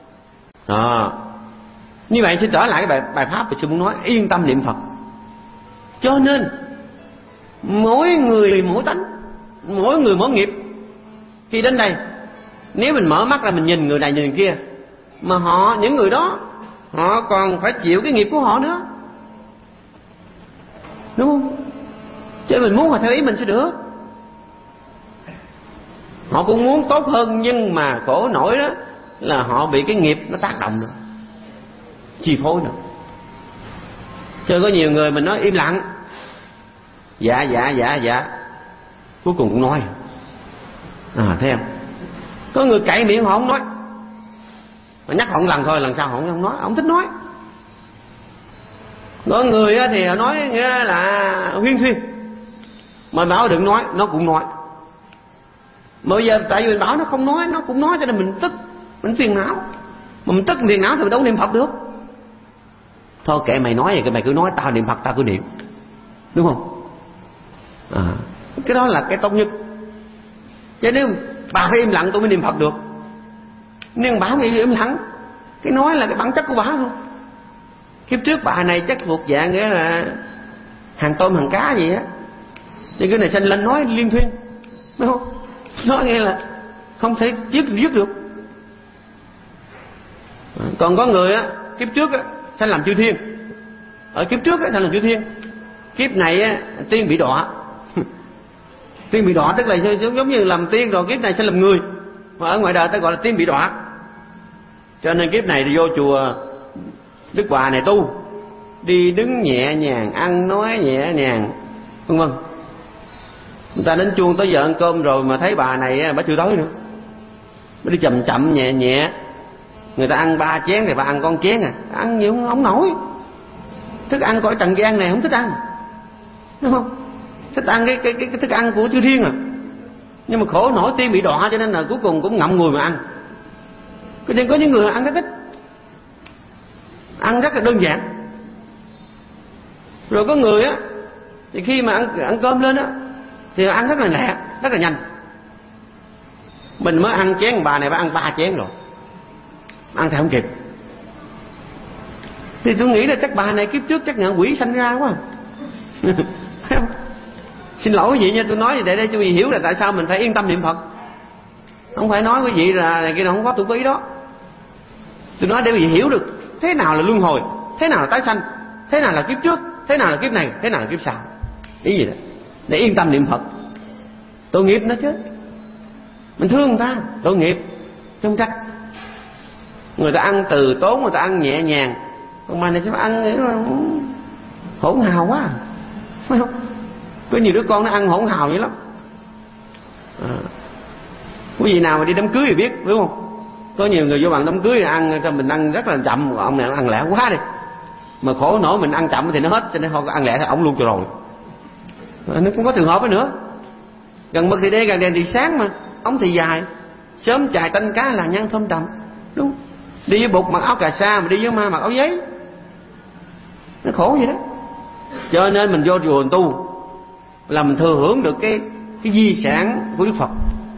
Như vậy thì trở lại cái bài pháp mà sư muốn nói, yên tâm niệm Phật. Cho nên mỗi người mỗi tánh, mỗi người mỗi nghiệp. Khi đến đây, nếu mình mở mắt ra mình nhìn người này nhìn người kia, mà những người đó họ còn phải chịu cái nghiệp của họ nữa, đúng không? Chứ mình muốn họ theo ý mình sẽ được. Họ cũng muốn tốt hơn, nhưng mà khổ nổi đó là họ bị cái nghiệp nó tác động nữa, chi phối nữa. Chứ có nhiều người mình nói im lặng, dạ, cuối cùng cũng nói. Thấy không? Có người cậy miệng họ không nói, mà nhắc họ một lần thôi, lần sau họ không nói, họ không thích nói. Có người thì họ nói nghĩa là huyên thuyên, mà bảo đừng nói, nó cũng nói. Mà bây giờ tại vì mình bảo nó không nói, nó cũng nói, cho nên mình tức, mình phiền não. Mà mình tức phiền não thì mình đâu niệm Phật được. Thôi kệ mày nói vậy, mày cứ nói, tao niệm Phật tao cứ niệm, đúng không? Cái đó là cái tốt nhất. Chứ nếu bà phải im lặng tôi mới niệm Phật được. Nhưng bà không im lặng, cái nói là cái bản chất của bà thôi. Kiếp trước bà này chắc thuộc dạng nghĩa là hàng tôm hàng cá gì á, thì cái này sanh lên nói liên thuyên, đúng không? Nói nghe là không thể dứt được. Còn có người á, kiếp trước á sanh làm chư thiên, ở kiếp trước á sanh làm chư thiên, kiếp này á tiên bị đọa. Tiên bị đọa tức là giống như làm tiên rồi kiếp này sẽ làm người, mà ở ngoài đời ta gọi là tiên bị đọa. Cho nên kiếp này đi vô chùa Đức Hòa này tu, đi đứng nhẹ nhàng, ăn nói nhẹ nhàng, vân vân. Người ta đến chuông tới giờ ăn cơm rồi mà thấy bà này bà chưa tới nữa, bà đi chậm chậm nhẹ nhẹ. Người ta ăn 3 chén thì bà ăn con chén ăn nhiều không nổi. Thức ăn cõi trần gian này không thích ăn, đúng không? Thích ăn cái thức ăn của chư thiên nhưng mà khổ nổi tiên bị đọa, cho nên là cuối cùng cũng ngậm ngùi mà ăn. Cho nên có những người ăn rất ít, ăn rất là đơn giản. Rồi có người á thì khi mà ăn cơm lên á thì ăn rất là lẹ, rất là nhanh. Mình mới ăn chén, bà này bà ăn 3 chén rồi, ăn thì không kịp. Thì tôi nghĩ là chắc bà này kiếp trước chắc ngạ quỷ sanh ra quá. Xin lỗi quý vị nha, tôi nói vậy để quý vị hiểu là tại sao mình phải yên tâm niệm Phật. Không phải nói quý vị là kia nào không có tôi có ý đó. Tôi nói để quý vị hiểu được thế nào là luân hồi, thế nào là tái sanh, thế nào là kiếp trước, thế nào là kiếp này, thế nào là kiếp sau. Ý gì đó, để yên tâm niệm Phật. Tội nghiệp nó chứ, mình thương người ta, tội nghiệp không trách. Người ta ăn từ tốn, người ta ăn nhẹ nhàng, còn mà này sẽ ăn hỗn hào quá, phải không? Có nhiều đứa con nó ăn hỗn hào vậy lắm. Quý vị nào mà đi đám cưới thì biết, đúng không? Có nhiều người vô bàn đám cưới ăn cho mình ăn rất là chậm, ông này ăn lẹ quá đi. Mà khổ nổi mình ăn chậm thì nó hết, cho nên thôi ăn lẹ thì ổng luôn cho rồi. Nó cũng có trường hợp đó nữa. Gần mực thì đen, gần đèn thì sáng mà, ống thì dài, sớm chài tanh cá là nhăn thơm trầm, đúng. Đi với bụt mặc áo cà sa, mà đi với ma mặc áo giấy, nó khổ vậy đó. Cho nên mình vô chùa mình tu là mình thừa hưởng được cái di sản của Đức Phật,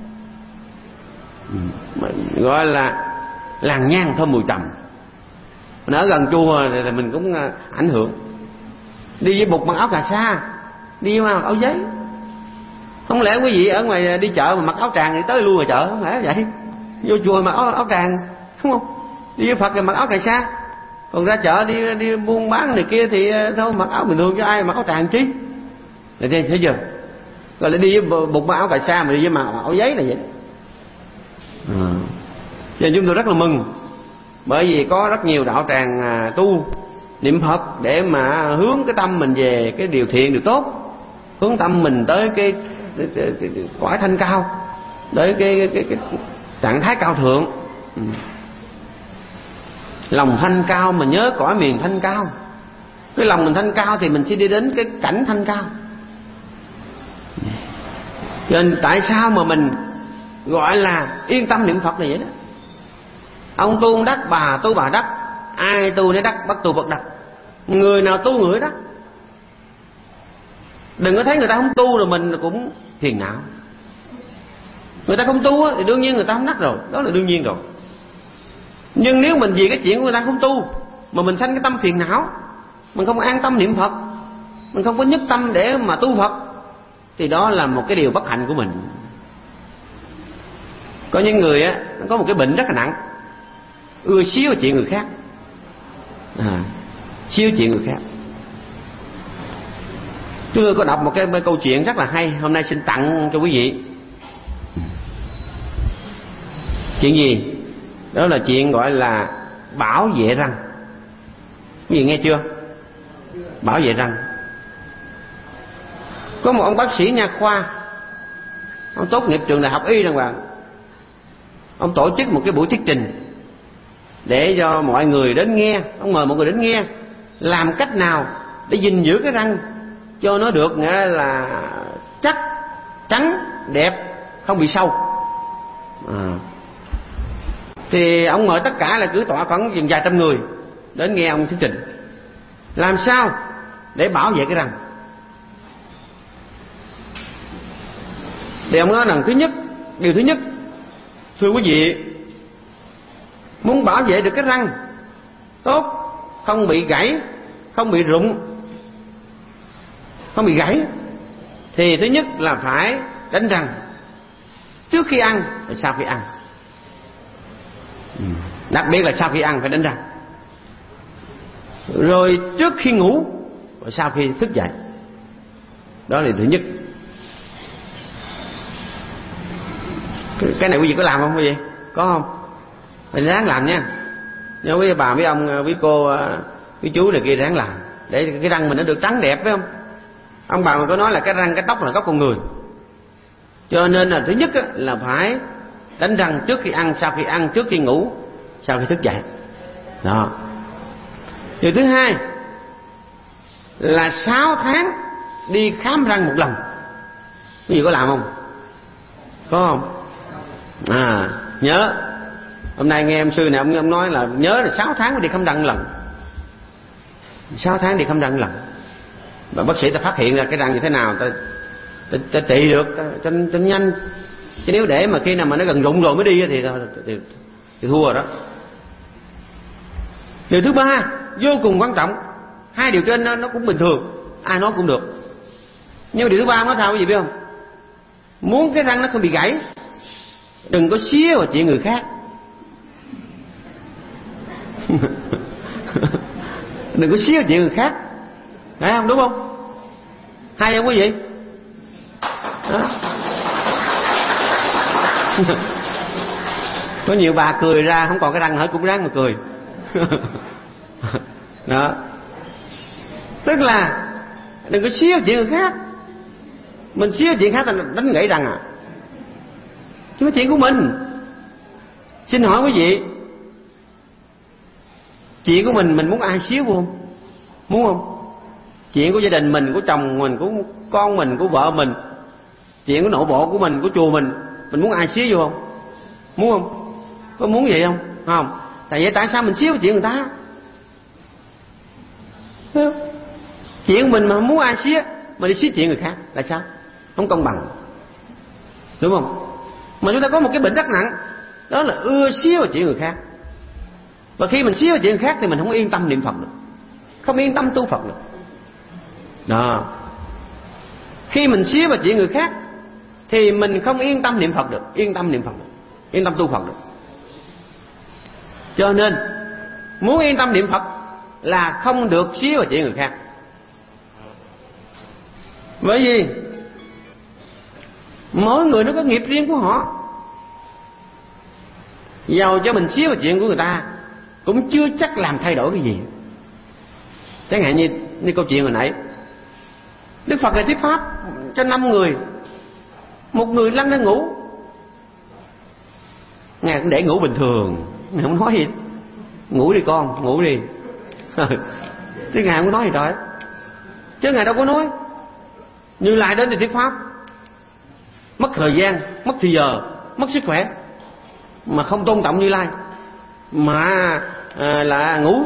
gọi là làn nhang thơm mùi trầm. Mình ở gần chùa thì mình cũng ảnh hưởng. Đi với bụt mặc áo cà sa, đi với ma mặc áo giấy. Không lẽ quý vị ở ngoài đi chợ mà mặc áo tràng thì tới luôn rồi chợ, không lẽ vậy? Vô chùa mặc áo tràng, đúng không? Đi với Phật thì mặc áo cà sa, còn ra chợ đi buôn bán này kia thì thôi mặc áo bình thường, cho ai mặc áo tràng chứ. Để thấy chưa? Rồi lại đi với bụt mặc áo cà sa mà đi với mặc áo giấy là vậy. Cho nên chúng tôi rất là mừng, bởi vì có rất nhiều đạo tràng tu niệm Phật để mà hướng cái tâm mình về cái điều thiện, điều tốt, hướng tâm mình tới cái cõi thanh cao, tới cái trạng thái cao thượng. Lòng thanh cao mà nhớ cõi miền thanh cao. Cái lòng mình thanh cao thì mình sẽ đi đến cái cảnh thanh cao. Cho nên tại sao mà mình gọi là yên tâm niệm Phật là vậy đó. Ông tu đắc, bà tu bà đắc, ai tu nấy đắc, bất tu bất đắc. Người nào tu người đắc. Đừng có thấy người ta không tu rồi mình cũng phiền não. Người ta không tu thì đương nhiên người ta không đắc rồi, đó là đương nhiên rồi. Nhưng nếu mình vì cái chuyện của người ta không tu mà mình sanh cái tâm phiền não, mình không an tâm niệm Phật, mình không có nhất tâm để mà tu Phật, thì đó là một cái điều bất hạnh của mình. Có những người á, nó có một cái bệnh rất là nặng, ưa xíu chuyện người khác, xíu chuyện người khác. Tôi có đọc một cái câu chuyện rất là hay, hôm nay xin tặng cho quý vị. Chuyện gì? Đó là chuyện gọi là bảo vệ răng. Quý vị nghe chưa? Bảo vệ răng. Có một ông bác sĩ nha khoa, ông tốt nghiệp trường đại học y đàng hoàng. Ông tổ chức một cái buổi thuyết trình để cho mọi người đến nghe. Ông mời mọi người đến nghe làm cách nào để gìn giữ cái răng cho nó được nghĩa là chắc, trắng, đẹp, không bị sâu. Thì ông mời tất cả là cử tọa khoảng vài trăm người đến nghe ông thuyết trình. Làm sao để bảo vệ cái răng? Thì ông nói rằng điều thứ nhất, thưa quý vị, muốn bảo vệ được cái răng tốt, không bị gãy, không bị rụng, không bị gãy, thì thứ nhất là phải đánh răng trước khi ăn và sau khi ăn. Đặc biệt là sau khi ăn phải đánh răng, rồi trước khi ngủ và sau khi thức dậy. Đó là thứ nhất. Cái này quý vị có làm không quý vị? Có không? Mình ráng làm nha. Nhớ quý bà, với ông, với cô, với chú này kia ráng làm để cái răng mình nó được trắng đẹp, phải không? Ông bà mình có nói là cái răng, cái tóc là tóc con người. Cho nên là thứ nhất là phải đánh răng trước khi ăn, sau khi ăn, trước khi ngủ, sau khi thức dậy. Đó. Điều thứ hai là 6 tháng đi khám răng một lần. Quý vị có làm không? Có không? Nhớ. Hôm nay nghe em sư này ông nói là nhớ là 6 tháng đi khám răng một lần. 6 tháng đi khám răng một lần. Và bác sĩ ta phát hiện ra cái răng như thế nào, ta trị được cho nhanh. Chứ nếu để mà khi nào mà nó gần rụng rồi mới đi thì thua rồi đó. Điều thứ ba vô cùng quan trọng. Hai điều trên nó cũng bình thường, ai nói cũng được. Nhưng điều thứ ba nói sao quý vị biết không? Muốn cái răng nó không bị gãy, đừng có xía vào chuyện người khác. Đừng có xía vào chuyện người khác, phải không? Đúng không? Hay không quý vị? Đó. Có nhiều bà cười ra không còn cái răng nữa cũng ráng mà cười. Đó. Tức là đừng có xía vào chuyện người khác. Mình xía vào chuyện khác là đánh gãy răng à. Chứ chuyện của mình. Xin hỏi quý vị, chuyện của mình muốn ai xíu không? Muốn không? Chuyện của gia đình mình, của chồng mình, của con mình, của vợ mình, chuyện của nội bộ của mình, của chùa mình muốn ai xíu vô không? Muốn không? Có muốn vậy không? Không. Tại sao mình xíu vào chuyện người ta? Chuyện của mình mà không muốn ai xía, mà đi xía chuyện người khác là sao? Không công bằng, đúng không? Mà chúng ta có một cái bệnh rất nặng, đó là ưa xía vào chuyện người khác. Và khi mình xía vào chuyện người khác thì mình không yên tâm niệm Phật được, không yên tâm tu Phật được. Đó. Khi mình xía vào chuyện người khác thì mình không yên tâm niệm Phật được, yên tâm niệm Phật được, yên tâm tu Phật được. Cho nên muốn yên tâm niệm Phật là không được xía vào chuyện người khác. Bởi vì mỗi người nó có nghiệp riêng của họ. Dầu cho mình xía vào chuyện của người ta cũng chưa chắc làm thay đổi cái gì. Chẳng hạn như câu chuyện hồi nãy, Đức Phật là thuyết pháp cho 5 người. Một người lăn ra ngủ, Ngài cũng để ngủ bình thường, Ngài không nói gì. Ngủ đi con, ngủ đi. Chứ Ngài không nói gì trời. Chứ Ngài đâu có nói. Như Lai đến thì thuyết pháp, mất thời gian, mất thời giờ, mất sức khỏe, mà không tôn trọng Như Lai, mà là ngủ.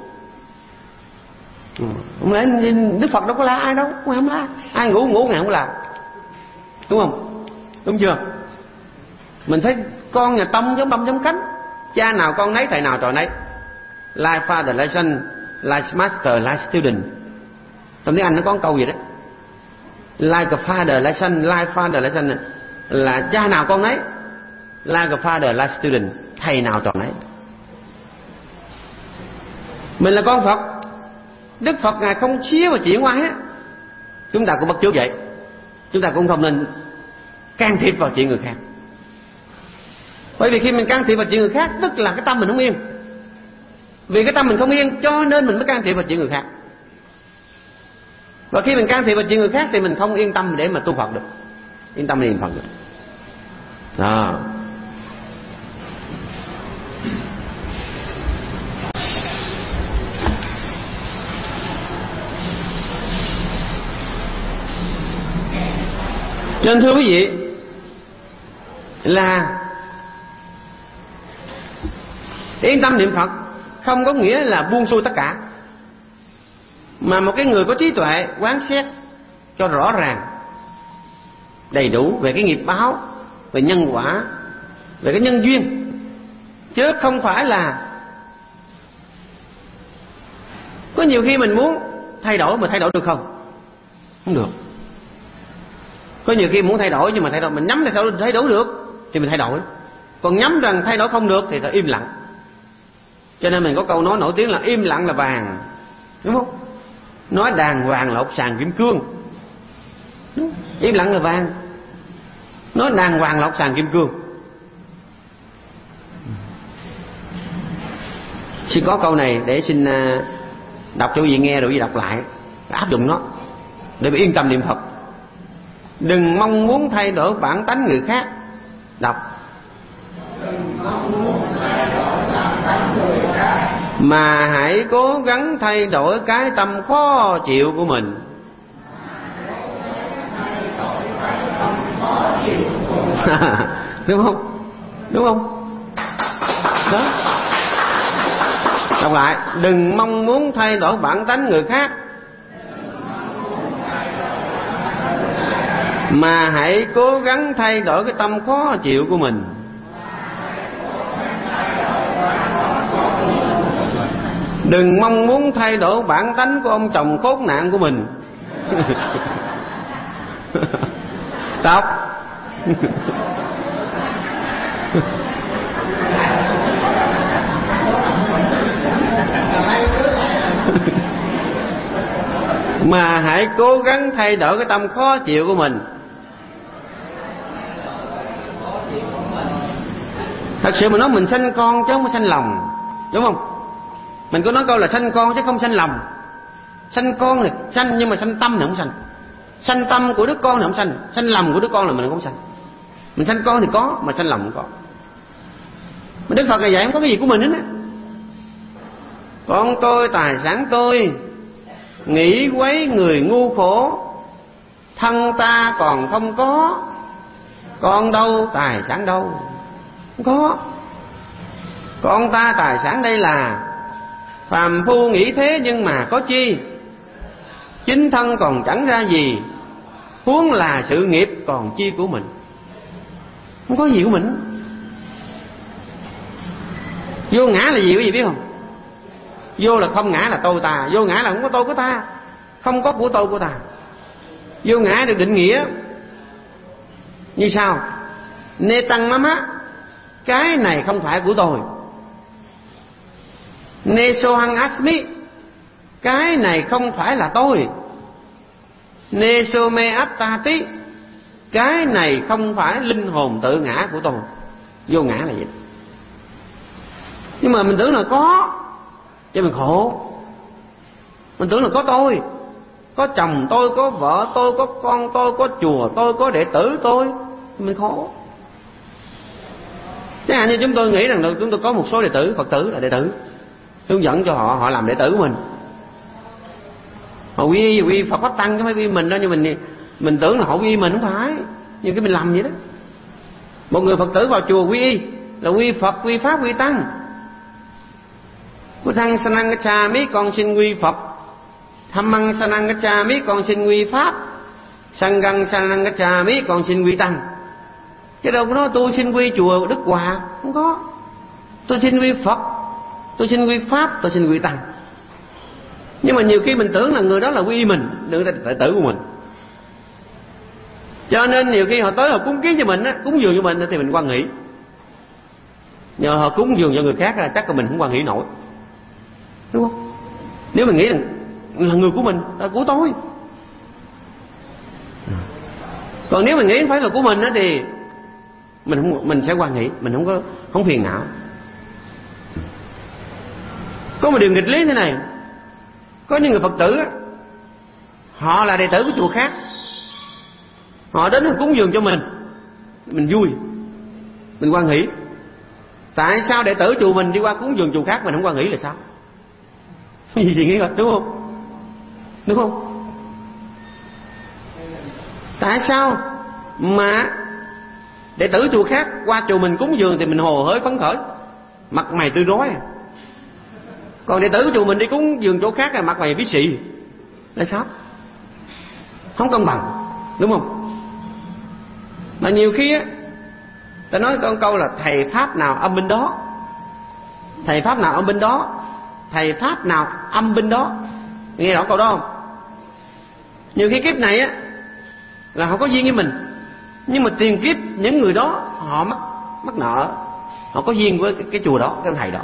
Không lẽ Đức Phật đâu có la ai đâu, không la ai, ngủ Ngài không la, đúng không? Đúng chưa? Mình thấy con nhà Tông giống bông giống cánh, cha nào con nấy, thầy nào trò nấy. Like father, like son, like master, like student. Trong tiếng Anh nó có một câu gì đó, like a father, like son, like father, like son, là cha nào con nấy, like a father, like student, thầy nào trò nấy. Mình là con Phật, Đức Phật Ngài không xía vào chuyện ngoài á. Chúng ta cũng bắt chước vậy. Chúng ta cũng không nên can thiệp vào chuyện người khác. Bởi vì khi mình can thiệp vào chuyện người khác, tức là cái tâm mình không yên. Vì cái tâm mình không yên cho nên mình mới can thiệp vào chuyện người khác. Và khi mình can thiệp vào chuyện người khác thì mình không yên tâm để mà tu Phật được, yên tâm niệm Phật được. Đó. Cho nên thưa quý vị, là yên tâm niệm Phật không có nghĩa là buông xuôi tất cả. Mà một cái người có trí tuệ quán xét cho rõ ràng đầy đủ về cái nghiệp báo, về nhân quả, về cái nhân duyên, chứ không phải là có nhiều khi mình muốn thay đổi mà thay đổi được không? Không được. Có nhiều khi muốn thay đổi nhưng mà thay đổi mình nhắm thay đổi được thì mình thay đổi, còn nhắm rằng thay đổi không được thì phải im lặng. Cho nên mình có câu nói nổi tiếng là im lặng là vàng, đúng không? Nói đàng hoàng là ốc sàn kim cương. Im lặng là vàng, nói đàng hoàng là ốc sàn kim cương. Xin có câu này để xin đọc cho quý vị nghe rồi quý vị đọc lại, áp dụng nó để bị yên tâm niệm Phật. Đừng mong muốn thay đổi bản tánh người khác. Đọc. Mà hãy cố gắng thay đổi cái tâm khó chịu của mình. Đúng không? Đúng không? Đó. Đọc lại. Đừng mong muốn thay đổi bản tánh người khác, mà hãy cố gắng thay đổi cái tâm khó chịu của mình. Đừng mong muốn thay đổi bản tánh của ông chồng khốn nạn của mình. Đọc. Mà hãy cố gắng thay đổi cái tâm khó chịu của mình. Thật sự mà nói mình sanh con chứ không có sanh lòng, đúng không? Mình có nói câu là sanh con chứ không sanh lòng. Sanh con thì sanh nhưng mà sanh tâm thì không sanh. Sanh tâm của đứa con thì không sanh, sanh lòng của đứa con là mình không sanh. Mình sanh con thì có, mà sanh lòng không có. Mà Đức Phật là vậy, không có cái gì của mình hết á. Con tôi, tài sản tôi, nghĩ quấy người ngu khổ, thân ta còn không có, con đâu tài sản đâu. Không có. Con ta tài sản đây là phàm phu nghĩ thế nhưng mà có chi, chính thân còn chẳng ra gì, huống là sự nghiệp còn chi của mình. Không có gì của mình. Vô ngã là gì quý vị biết không? Vô là không ngã là tôi ta, vô ngã là không có tôi của ta, không có của tôi của ta. Vô ngã được định nghĩa như sau: nê tăng mama, cái này không phải của tôi. Nê sohang asmi, cái này không phải là tôi. Nê some attati, cái này không phải linh hồn tự ngã của tôi. Vô ngã là vậy. Nhưng mà mình tưởng là có, cho mình khổ. Mình tưởng là có tôi, có chồng tôi, có vợ tôi, có con tôi, có chùa tôi, có đệ tử tôi, mình khổ. Chẳng hạn như chúng tôi nghĩ rằng chúng tôi có một số đệ tử, Phật tử là đệ tử, hướng dẫn cho họ làm đệ tử của mình. Họ quy Phật Pháp Tăng chứ không phải quy mình đâu. Nhưng mình tưởng là họ quy mình, không phải. Nhưng cái mình làm vậy đó. Một người Phật tử vào chùa quy y là quy Phật, quy Pháp, quy Tăng. Buddhang Sanangacchami, con xin quy Phật. Dhammang Sanangacchami, con xin quy Pháp. Sanghang Sanangacchami, con xin quy Tăng. Chứ đâu có nói tôi xin quy chùa Đức Hòa, không có. Tôi xin quy Phật, tôi xin quy Pháp, tôi xin quy Tăng. Nhưng mà nhiều khi mình tưởng là người đó là quy mình, đừng là đệ tử của mình. Cho nên nhiều khi họ tới họ cúng kiến cho mình á, cúng dường cho mình thì mình hoan hỷ. Nhờ họ cúng dường cho người khác chắc là mình không hoan hỷ nổi, đúng không? Nếu mình nghĩ rằng là người của mình, là của tôi. Còn nếu mình nghĩ không phải là của mình á thì mình sẽ hoan hỷ, mình không phiền não. Có một điều nghịch lý thế này. Có những người Phật tử á, họ là đệ tử của chùa khác, họ đến cúng dường cho mình vui, mình hoan hỷ. Tại sao đệ tử chùa mình đi qua cúng dường chùa khác mình không hoan hỷ là sao? Gì chị nghĩ coi, đúng không? Đúng không? Tại sao mà đệ tử chùa khác qua chùa mình cúng dường thì mình hồ hởi phấn khởi, mặt mày tươi rói, còn đệ tử của chùa mình đi cúng dường chỗ khác là mặt mày bí xị, là sao? Không công bằng, đúng không? Mà nhiều khi á, ta nói con câu là thầy pháp nào âm binh đó, thầy pháp nào âm binh đó, thầy pháp nào âm binh đó. Nghe rõ câu đó không? Nhiều khi kiếp này á là họ có duyên với mình, nhưng mà tiền kiếp những người đó họ mắc nợ, họ có duyên với cái chùa đó, cái thầy đó.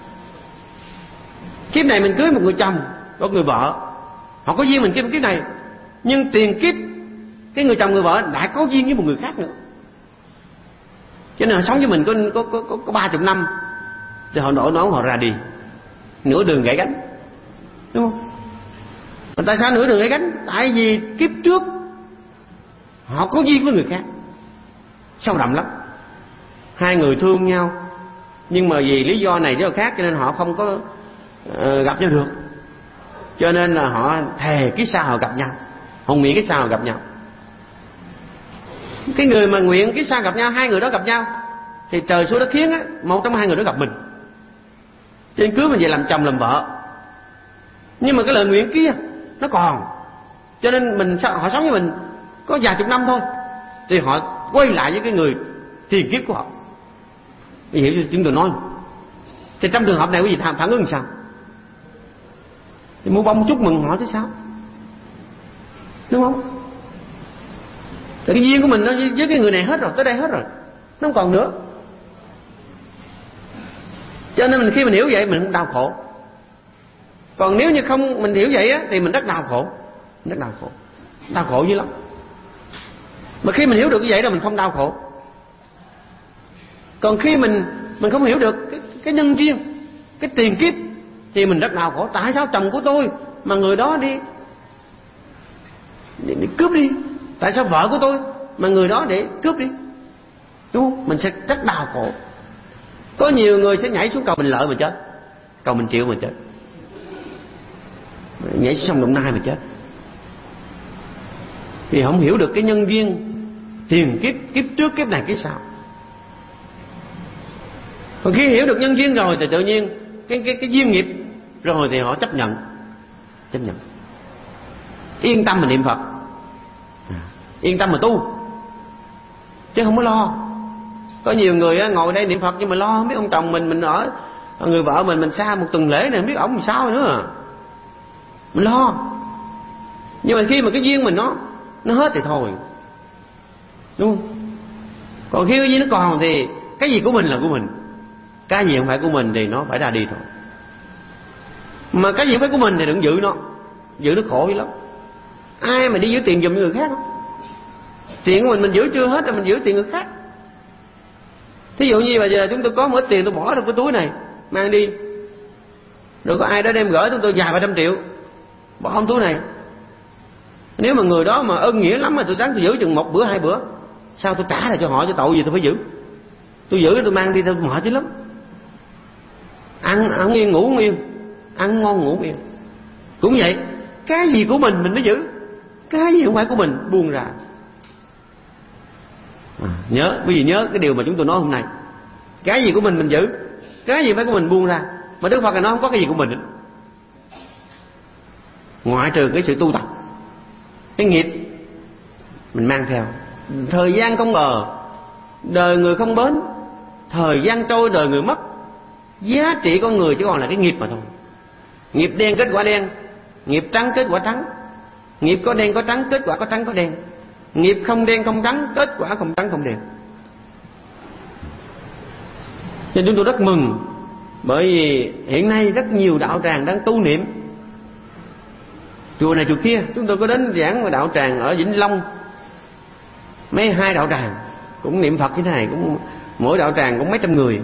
Kiếp này mình cưới một người chồng, một người vợ, họ có duyên mình kiếp này, nhưng tiền kiếp cái người chồng người vợ đã có duyên với một người khác nữa, cho nên họ sống với mình có 30 năm thì họ nổi nón họ ra đi, nửa đường gãy cánh, đúng không? Mà tại sao nửa đường gãy cánh? Tại vì kiếp trước họ có duyên với người khác, sâu đậm lắm. Hai người thương nhau, nhưng mà vì lý do này lý do khác cho nên họ không có gặp nhau được, cho nên là họ thề kiếp sau họ gặp nhau, họ nguyện kiếp sau họ gặp nhau. Cái người mà nguyện kiếp sau gặp nhau, hai người đó gặp nhau thì trời số đất khiến á, một trong hai người đó gặp mình, cho nên cưới mình về làm chồng làm vợ. Nhưng mà cái lời nguyện kia nó còn, cho nên họ sống với mình có vài chục năm thôi thì họ quay lại với cái người tiền kiếp của họ. Vì hiểu chúng tôi nói. Thì trong trường hợp này quý vị phản ứng làm sao? Thì mua bông chúc mừng họ chứ sao, đúng không? Thì cái duyên của mình nó với cái người này hết rồi, tới đây hết rồi, nó không còn nữa. Cho nên khi mình hiểu vậy mình không đau khổ. Còn nếu như không mình hiểu vậy á, thì mình rất đau khổ, rất đau khổ dữ lắm. Mà khi mình hiểu được như vậy rồi mình không đau khổ. Còn khi mình không hiểu được cái nhân duyên, cái tiền kiếp thì mình rất đau khổ. Tại sao chồng của tôi mà người đó đi cướp đi? Tại sao vợ của tôi mà người đó để cướp đi? Đúng không? Mình sẽ rất đau khổ. Có nhiều người sẽ nhảy xuống cầu Bình Lợi mà chết, cầu Bình Triệu mà chết, nhảy xuống sông Đồng Nai mà chết, vì không hiểu được cái nhân duyên tiền kiếp, kiếp trước kiếp này kiếp sau. Còn khi hiểu được nhân duyên rồi thì tự nhiên cái duyên nghiệp rồi thì họ chấp nhận, yên tâm mà niệm Phật, yên tâm mà tu, chứ không có lo. Có nhiều người ngồi đây niệm Phật nhưng mà lo không biết ông chồng mình ở, người vợ mình xa một tuần lễ này không biết ổng làm sao nữa, mình lo. Nhưng mà khi mà cái duyên mình nó hết thì thôi, đúng không? Còn khi cái duyên nó còn thì cái gì của mình là của mình, cái gì không phải của mình thì nó phải ra đi thôi. Mà cái gì không phải của mình thì đừng giữ nó khổ lắm. Ai mà đi giữ tiền giùm người khác không? Tiền của mình giữ chưa hết rồi mình giữ tiền người khác. Thí dụ như bây giờ chúng tôi có một ít tiền tôi bỏ trong cái túi này mang đi, rồi có ai đó đem gửi chúng tôi vài 300 triệu bỏ trong túi này. Nếu mà người đó mà ân nghĩa lắm mà tôi ráng tôi giữ chừng một bữa hai bữa, sao tôi trả lại cho họ, cho tội gì tôi phải giữ? Tôi giữ tôi mang đi tôi mệt chứ lắm. Ăn không yên, ngủ không yên, ăn ngon ngủ không yên. Cũng vậy, cái gì của mình mới giữ, cái gì không phải của mình buông ra. Nhớ, quý vị nhớ cái điều mà chúng tôi nói hôm nay. Cái gì của mình giữ, cái gì phải của mình buông ra. Mà Đức Phật là nó không có cái gì của mình nữa, ngoại trừ cái sự tu tập, cái nghiệp mình mang theo. Thời gian không ngờ, đời người không bến, thời gian trôi đời người mất. Giá trị con người chỉ còn là cái nghiệp mà thôi. Nghiệp đen kết quả đen, nghiệp trắng kết quả trắng, nghiệp có đen có trắng kết quả có trắng có đen, nghiệp không đen không trắng kết quả không trắng không đen. Nên chúng tôi rất mừng, bởi vì hiện nay rất nhiều đạo tràng đang tu niệm. Chùa này chùa kia, chúng tôi có đến giảng đạo tràng ở Vĩnh Long, mấy hai đạo tràng cũng niệm Phật như thế này, cũng mỗi đạo tràng cũng mấy trăm người.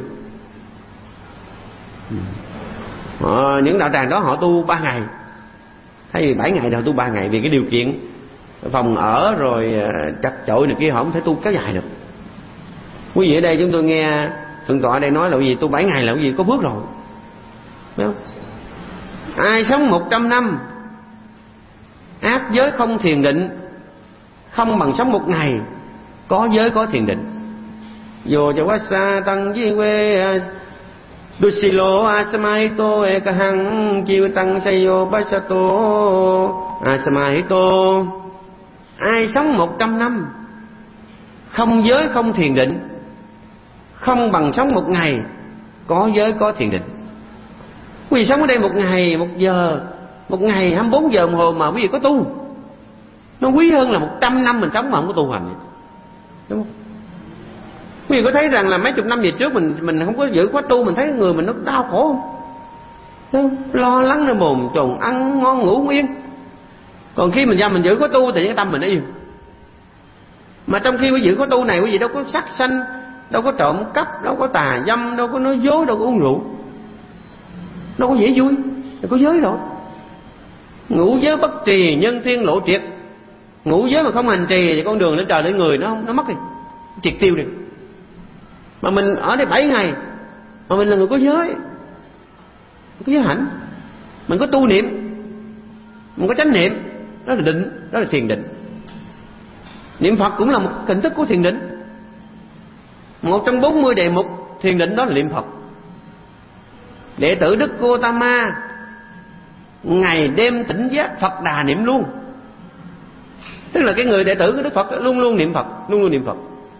Những đạo tràng đó họ tu 3 ngày, thay vì 7 ngày thì họ tu 3 ngày, vì cái điều kiện phòng ở rồi chặt chội này kia họ không thể tu kéo dài được. Quý vị ở đây chúng tôi nghe thượng tọa ở đây nói là quý vị tu 7 ngày là quý vị có phước rồi, phải không? Ai sống 100 năm ác giới không thiền định, không bằng sống 1 ngày có giới có thiền định. Dù cho quá xa tăng với quê Dusilo asamahito ekahang jivatang sayo basato. Asamahito, ai sống 100 năm không giới không thiền định, không bằng sống một ngày có giới có thiền định. Quý vị sống ở đây một ngày, 1 giờ, một ngày 24 giờ đồng hồ mà quý vị có tu, nó quý hơn là 100 năm mình sống mà không có tu hành, đúng không? Quý vị có thấy rằng là mấy chục năm về trước mình không có giữ khóa tu, mình thấy người mình nó đau khổ không? Lo lắng nó bồn chồn, ăn ngon ngủ không yên. Còn khi mình ra mình giữ khóa tu thì cái tâm mình nó yên. Mà trong khi quý vị giữ khóa tu này, quý vị đâu có sát sanh, đâu có trộm cắp, đâu có tà dâm, đâu có nói dối, đâu có uống rượu, đâu có dễ vui, đâu có giới đâu. Ngũ giới bất trì nhân thiên lộ triệt. Ngũ giới mà không hành trì thì con đường lên trời lên người nó mất đi, triệt tiêu đi. Mà mình ở đây 7 ngày mà mình là người có giới hạnh, mình có tu niệm, mình có chánh niệm, đó là định, đó là thiền định. Niệm Phật cũng là một hình thức của thiền định. Một trong 40 đề mục thiền định đó là niệm Phật. Đệ tử Đức Gotama ngày đêm tỉnh giác Phật đà niệm luôn. Tức là cái người đệ tử của Đức Phật luôn luôn niệm Phật, luôn luôn niệm Phật,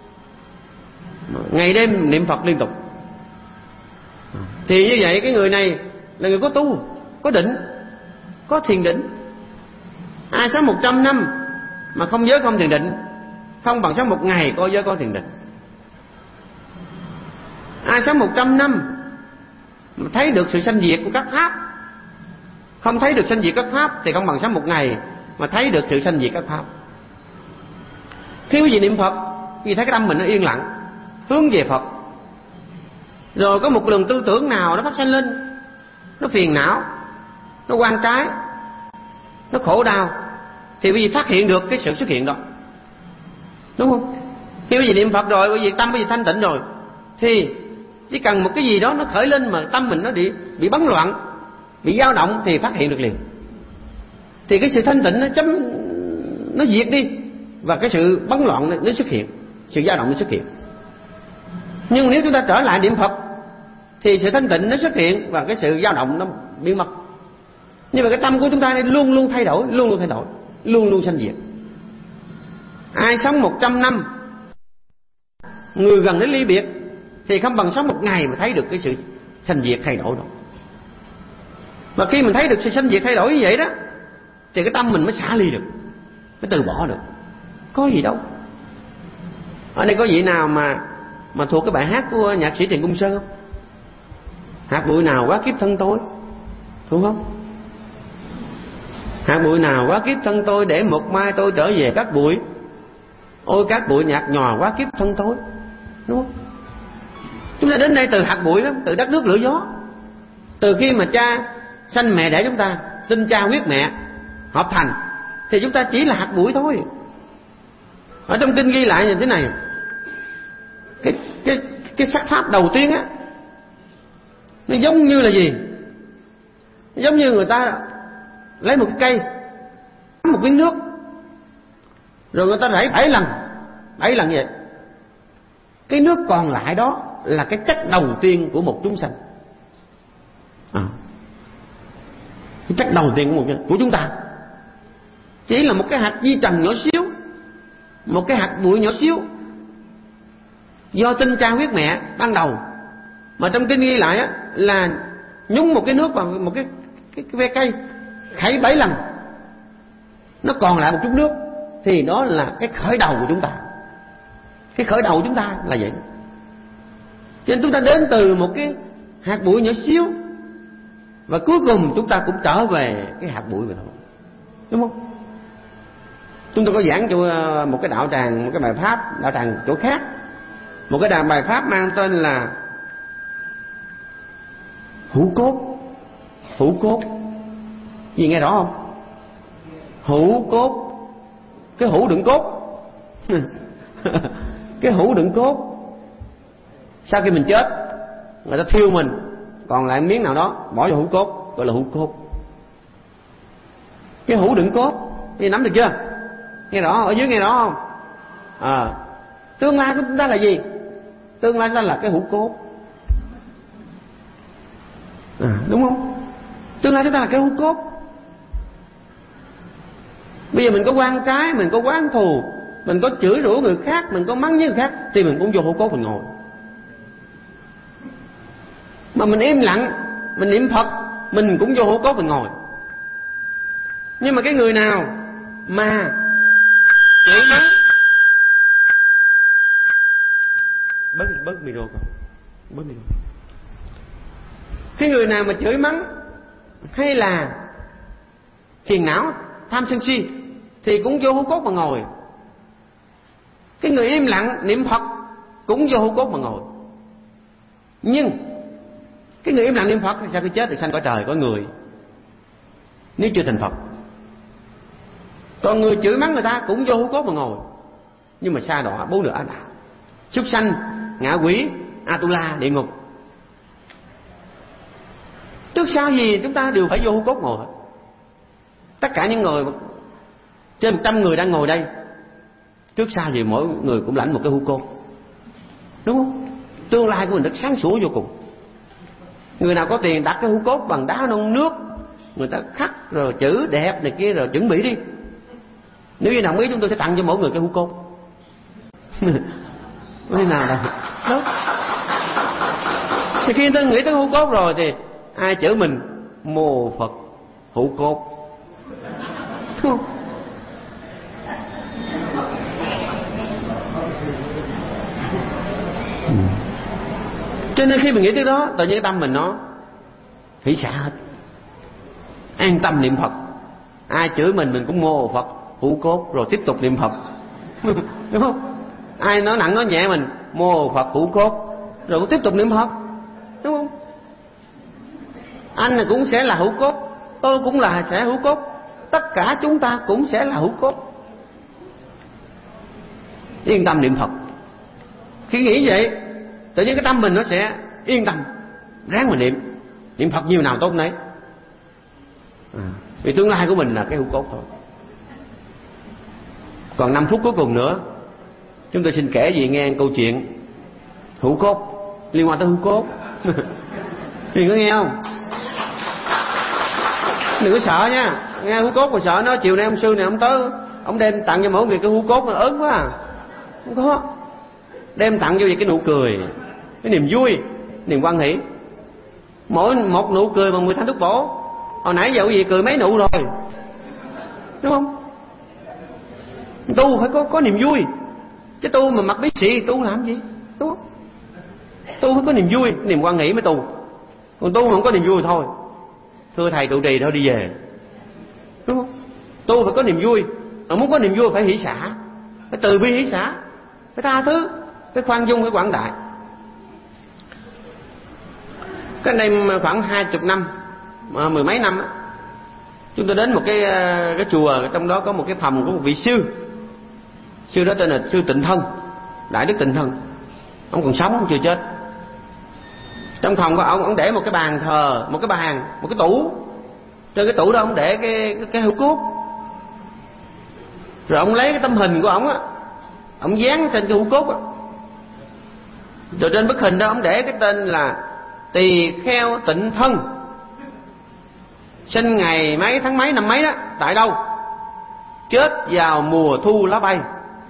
ngày đêm niệm Phật liên tục. Thì như vậy cái người này là người có tu, có định, có thiền định. Ai sống 100 năm mà không giới không thiền định, không bằng sống một ngày có giới có thiền định. Ai sống 100 năm mà thấy được sự sanh diệt của các pháp, không thấy được sanh diệt các pháp thì không bằng sống một ngày mà thấy được sự sanh diệt các pháp. Khi quý vị niệm Phật, quý vị thấy cái tâm mình nó yên lặng, hướng về Phật. Rồi có một luồng tư tưởng nào nó phát sinh lên, nó phiền não, nó oan trái, nó khổ đau, thì quý vị phát hiện được cái sự xuất hiện đó, đúng không? Khi quý vị niệm Phật rồi, quý vị tâm quý vị thanh tịnh rồi, thì chỉ cần một cái gì đó nó khởi lên mà tâm mình nó bị bấn loạn, bị dao động thì phát hiện được liền. Thì cái sự thanh tịnh nó diệt đi, và cái sự bấn loạn nó xuất hiện, sự dao động nó xuất hiện. Nhưng nếu chúng ta trở lại niệm Phật thì sự thanh tịnh nó xuất hiện và cái sự dao động nó biến mất. Nhưng mà cái tâm của chúng ta đây luôn luôn thay đổi, luôn luôn thay đổi, luôn luôn sanh diệt. Ai sống 100 năm, người gần đến ly biệt, thì không bằng sống một ngày mà thấy được cái sự sanh diệt thay đổi đó. Và khi mình thấy được sự sanh diệt thay đổi như vậy đó, thì cái tâm mình mới xả ly được, mới từ bỏ được. Có gì đâu. Ở đây có vị nào mà thuộc cái bài hát của nhạc sĩ Trần Công Sơn không? Hạt bụi nào quá kiếp thân tôi, thuộc không? Hạt bụi nào quá kiếp thân tôi, để một mai tôi trở về các bụi. Ôi các bụi nhạt nhòa quá kiếp thân tôi, đúng không? Chúng ta đến đây từ hạt bụi đó, từ đất nước lửa gió. Từ khi mà cha sanh mẹ đẻ chúng ta, tinh cha huyết mẹ hợp thành, thì chúng ta chỉ là hạt bụi thôi. Ở trong kinh ghi lại như thế này, cái sắc pháp đầu tiên á, nó giống như là gì? Nó giống như người ta lấy một cái cây, một miếng nước, rồi người ta rảy 7 lần như vậy. Cái nước còn lại đó là cái chất đầu tiên của một chúng sanh. Cái chất đầu tiên của chúng ta chỉ là một cái hạt vi trần nhỏ xíu, một cái hạt bụi nhỏ xíu, do tinh cha huyết mẹ ban đầu. Mà trong kinh ghi lại á, là nhúng một cái nước vào một cái ve cây, khảy 7 lần, nó còn lại một chút nước, thì đó là cái khởi đầu của chúng ta. Cái khởi đầu của chúng ta là vậy. Cho nên chúng ta đến từ một cái hạt bụi nhỏ xíu, và cuối cùng chúng ta cũng trở về cái hạt bụi vậy thôi, đúng không? Chúng tôi có giảng cho một cái đạo tràng, một cái bài pháp, đạo tràng chỗ khác, một cái bài pháp mang tên là hữu cốt. Hữu cốt gì nghe rõ không? Hữu cốt, cái hữu đựng cốt. Cái hữu đựng cốt. Sau khi mình chết, người ta thiêu mình, còn lại miếng nào đó bỏ vào hữu cốt, gọi là hữu cốt. Cái hữu đựng cốt, thì nắm được chưa? Nghe rõ, ở dưới nghe rõ không? Tương lai của chúng ta là gì? Tương lai chúng ta là cái hữu cốt. Đúng không? Tương lai chúng ta là cái hũ cốt. Bây giờ mình có oan trái, mình có oán thù, mình có chửi rủa người khác, mình có mắng với người khác, thì mình cũng vô hũ cốt mình ngồi. Mà mình im lặng, mình niệm Phật, mình cũng vô hũ cốt mình ngồi. Nhưng mà cái người nào mà chửi mắng, bớt micro con, bớt micro. Cái người nào mà chửi mắng hay là phiền não, tham sân si, thì cũng vô hũ cốt mà ngồi. Cái người im lặng niệm Phật cũng vô hũ cốt mà ngồi. Nhưng cái người im lặng niệm Phật thì sau khi chết thì sanh cõi trời có người, nếu chưa thành Phật. Còn người chửi mắng người ta cũng vô hũ cốt mà ngồi, nhưng mà sa đọa 4 đường ác đạo, súc sanh, ngạ quỷ, Atula, địa ngục. Trước sau gì chúng ta đều phải vô hũ cốt ngồi hết. Tất cả những người trên 100 người đang ngồi đây, trước sau gì mỗi người cũng lãnh một cái hũ cốt, đúng không? Tương lai của mình rất sáng sủa vô cùng. Người nào có tiền đặt cái hũ cốt bằng đá non nước, người ta khắc rồi chữ đẹp này kia rồi chuẩn bị đi. Nếu như đồng ý chúng tôi sẽ tặng cho mỗi người cái hũ cốt. Thế nào đâu? Đó. Thì khi ta nghĩ tới hũ cốt rồi thì ai chửi mình mô Phật hũ cốt, đúng không? Cho nên khi mình nghĩ tới đó, tự nhiên cái tâm mình nó hỷ xả hết, an tâm niệm Phật. Ai chửi mình cũng mô Phật hũ cốt rồi tiếp tục niệm Phật. Đúng không? Ai nói nặng nói nhẹ mình mô Phật hũ cốt rồi cũng tiếp tục niệm Phật, đúng không? Anh này cũng sẽ là hũ cốt, tôi cũng sẽ hũ cốt, tất cả chúng ta cũng sẽ là hũ cốt. Yên tâm niệm Phật. Khi nghĩ vậy, tự nhiên cái tâm mình nó sẽ yên tâm, ráng mà niệm Phật nhiều nào tốt nấy. Vì tương lai của mình là cái hũ cốt thôi. Còn 5 phút cuối cùng nữa, chúng tôi xin kể gì nghe câu chuyện hũ cốt, liên quan tới hũ cốt. Thì có nghe không? Đừng có sợ nha, nghe hũ cốt mà sợ nó chiều nay ông sư này ông tới, ông đem tặng cho mỗi người cái hũ cốt mà ớn quá à. Không có. Đem tặng vô vậy cái nụ cười, cái niềm vui, niềm hoan hỷ. Mỗi một nụ cười bằng 10 thanh thuốc bổ. Hồi nãy giờ gì cười mấy nụ rồi, đúng không? Tu phải có niềm vui, chứ tu mà mặc bí xị tu làm gì, đúng không? Tu phải có niềm vui, niềm hoan hỷ mới tu. Còn tu mà không có niềm vui thôi, thưa thầy trụ trì thôi đi về, đúng không? Tu phải có niềm vui, mà muốn có niềm vui phải hỷ xả, phải từ bi hỷ xả, phải tha thứ, phải khoan dung, phải quảng đại. Cách đây khoảng 20 năm, 10 mấy năm á, chúng tôi đến một cái chùa, trong đó có một cái phòng của một vị sư. Sư đó tên là sư Tịnh Thân, Đại Đức Tịnh Thân. Ông còn sống, ông chưa chết. Trong phòng của ông để một cái bàn thờ, một cái tủ. Trên cái tủ đó ông để cái hũ cốt. Rồi ông lấy cái tấm hình của ông á, ông dán trên cái hũ cốt á. Rồi trên bức hình đó ông để cái tên là Tỳ Kheo Tịnh Thân, sinh ngày mấy tháng mấy năm mấy đó, tại đâu, chết vào mùa thu lá bay.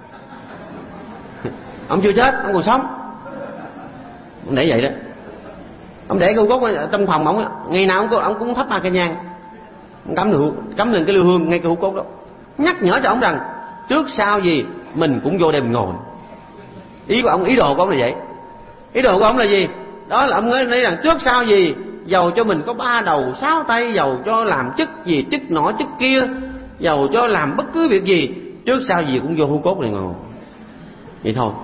Ông chưa chết, ông còn sống. Ông để vậy đó. Ông để cái hũ cốt trong phòng ông, ngày nào ông cũng thắp 3 cây nhang, cắm lên cái liêu hương ngay cái hũ cốt đó, nhắc nhở cho ông rằng trước sau gì mình cũng vô đây mình ngồi. Ý của ông, ý đồ của ông là vậy. Ý đồ của ông là gì? Đó là ông nói rằng trước sau gì, dầu cho mình có 3 đầu 6 tay, dầu cho làm chức gì, chức nọ chức kia, dầu cho làm bất cứ việc gì, trước sau gì cũng vô hũ cốt này ngồi. Vậy thôi.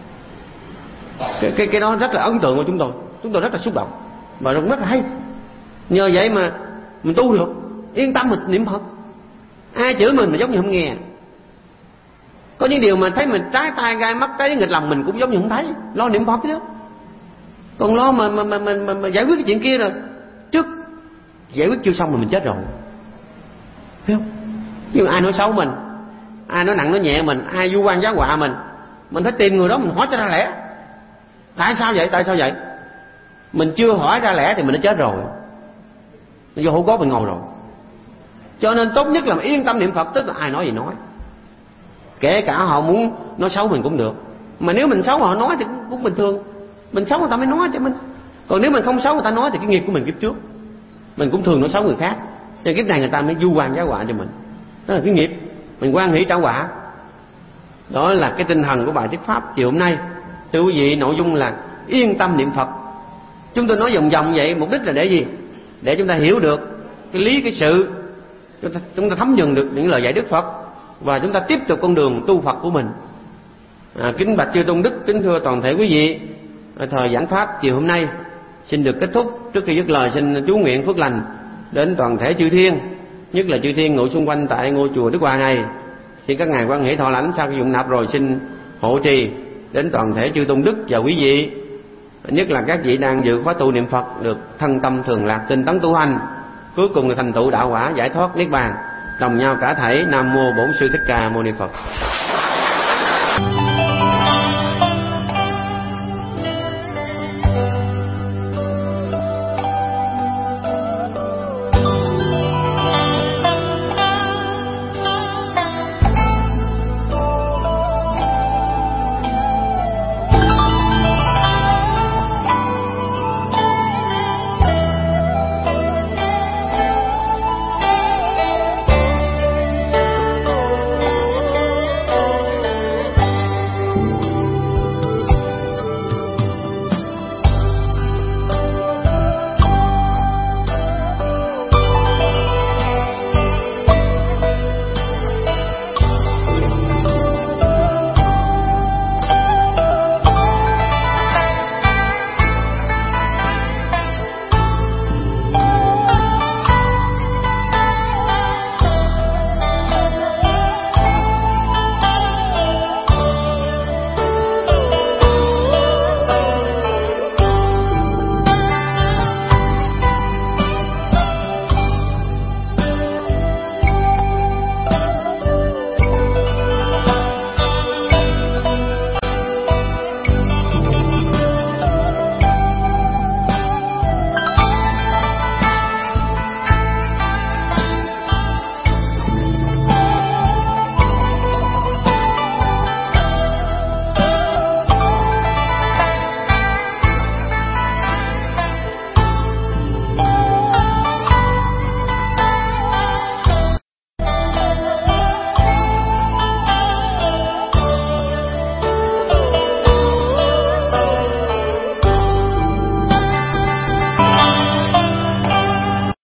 Cái đó rất là ấn tượng của chúng tôi. Chúng tôi rất là xúc động và rất là hay. Nhờ vậy mà mình tu được, yên tâm mình niệm Phật. Ai chửi mình mà giống như không nghe. Có những điều mà thấy mình trái tai gai mắt cái nghịch lòng mình cũng giống như không thấy, lo niệm Phật chứ. Còn lo mà giải quyết cái chuyện kia rồi, trước giải quyết chưa xong mà mình chết rồi, thấy không? Nhưng ai nói xấu mình, ai nói nặng nói nhẹ mình, ai vu oan giá họa mình phải tìm người đó mình hỏi cho ra lẽ. Tại sao vậy? Mình chưa hỏi ra lẽ thì mình đã chết rồi. vô hũ cốt mình ngồi rồi. Cho nên tốt nhất là yên tâm niệm Phật, tức là ai nói gì nói, kể cả họ muốn nói xấu mình cũng được. Mà nếu mình xấu họ nói thì cũng bình thường, mình xấu người ta mới nói cho mình. Còn nếu mình không xấu người ta nói thì cái nghiệp của mình kiếp trước mình cũng thường nói xấu người khác, cho kiếp này người ta mới du quan giá họa cho mình. Đó là cái nghiệp mình quan hỷ trả quả. Đó là cái tinh thần của bài thuyết pháp chiều hôm nay. Thưa quý vị, nội dung là yên tâm niệm Phật. Chúng tôi nói vòng vòng vậy, mục đích là để gì? Để chúng ta hiểu được cái lý cái sự, chúng ta thấm nhuần được những lời dạy Đức Phật, và chúng ta tiếp tục con đường tu Phật của mình. Kính bạch chư tôn đức, kính thưa toàn thể quý vị, thời giảng pháp chiều hôm nay xin được kết thúc. Trước khi dứt lời xin chú nguyện phước lành đến toàn thể chư thiên, nhất là chư thiên ngụ xung quanh tại ngôi chùa Đức Hòa này. Xin các ngài quan hệ thọ lãnh, sau khi dụng nạp rồi xin hộ trì đến toàn thể chư tôn đức và quý vị, nhất là các vị đang dự khóa tu niệm Phật được thân tâm thường lạc, tinh tấn tu hành, cuối cùng là thành tựu đạo quả giải thoát niết bàn, đồng nhau cả thảy. Nam mô Bổn Sư Thích Ca Mâu Ni Phật.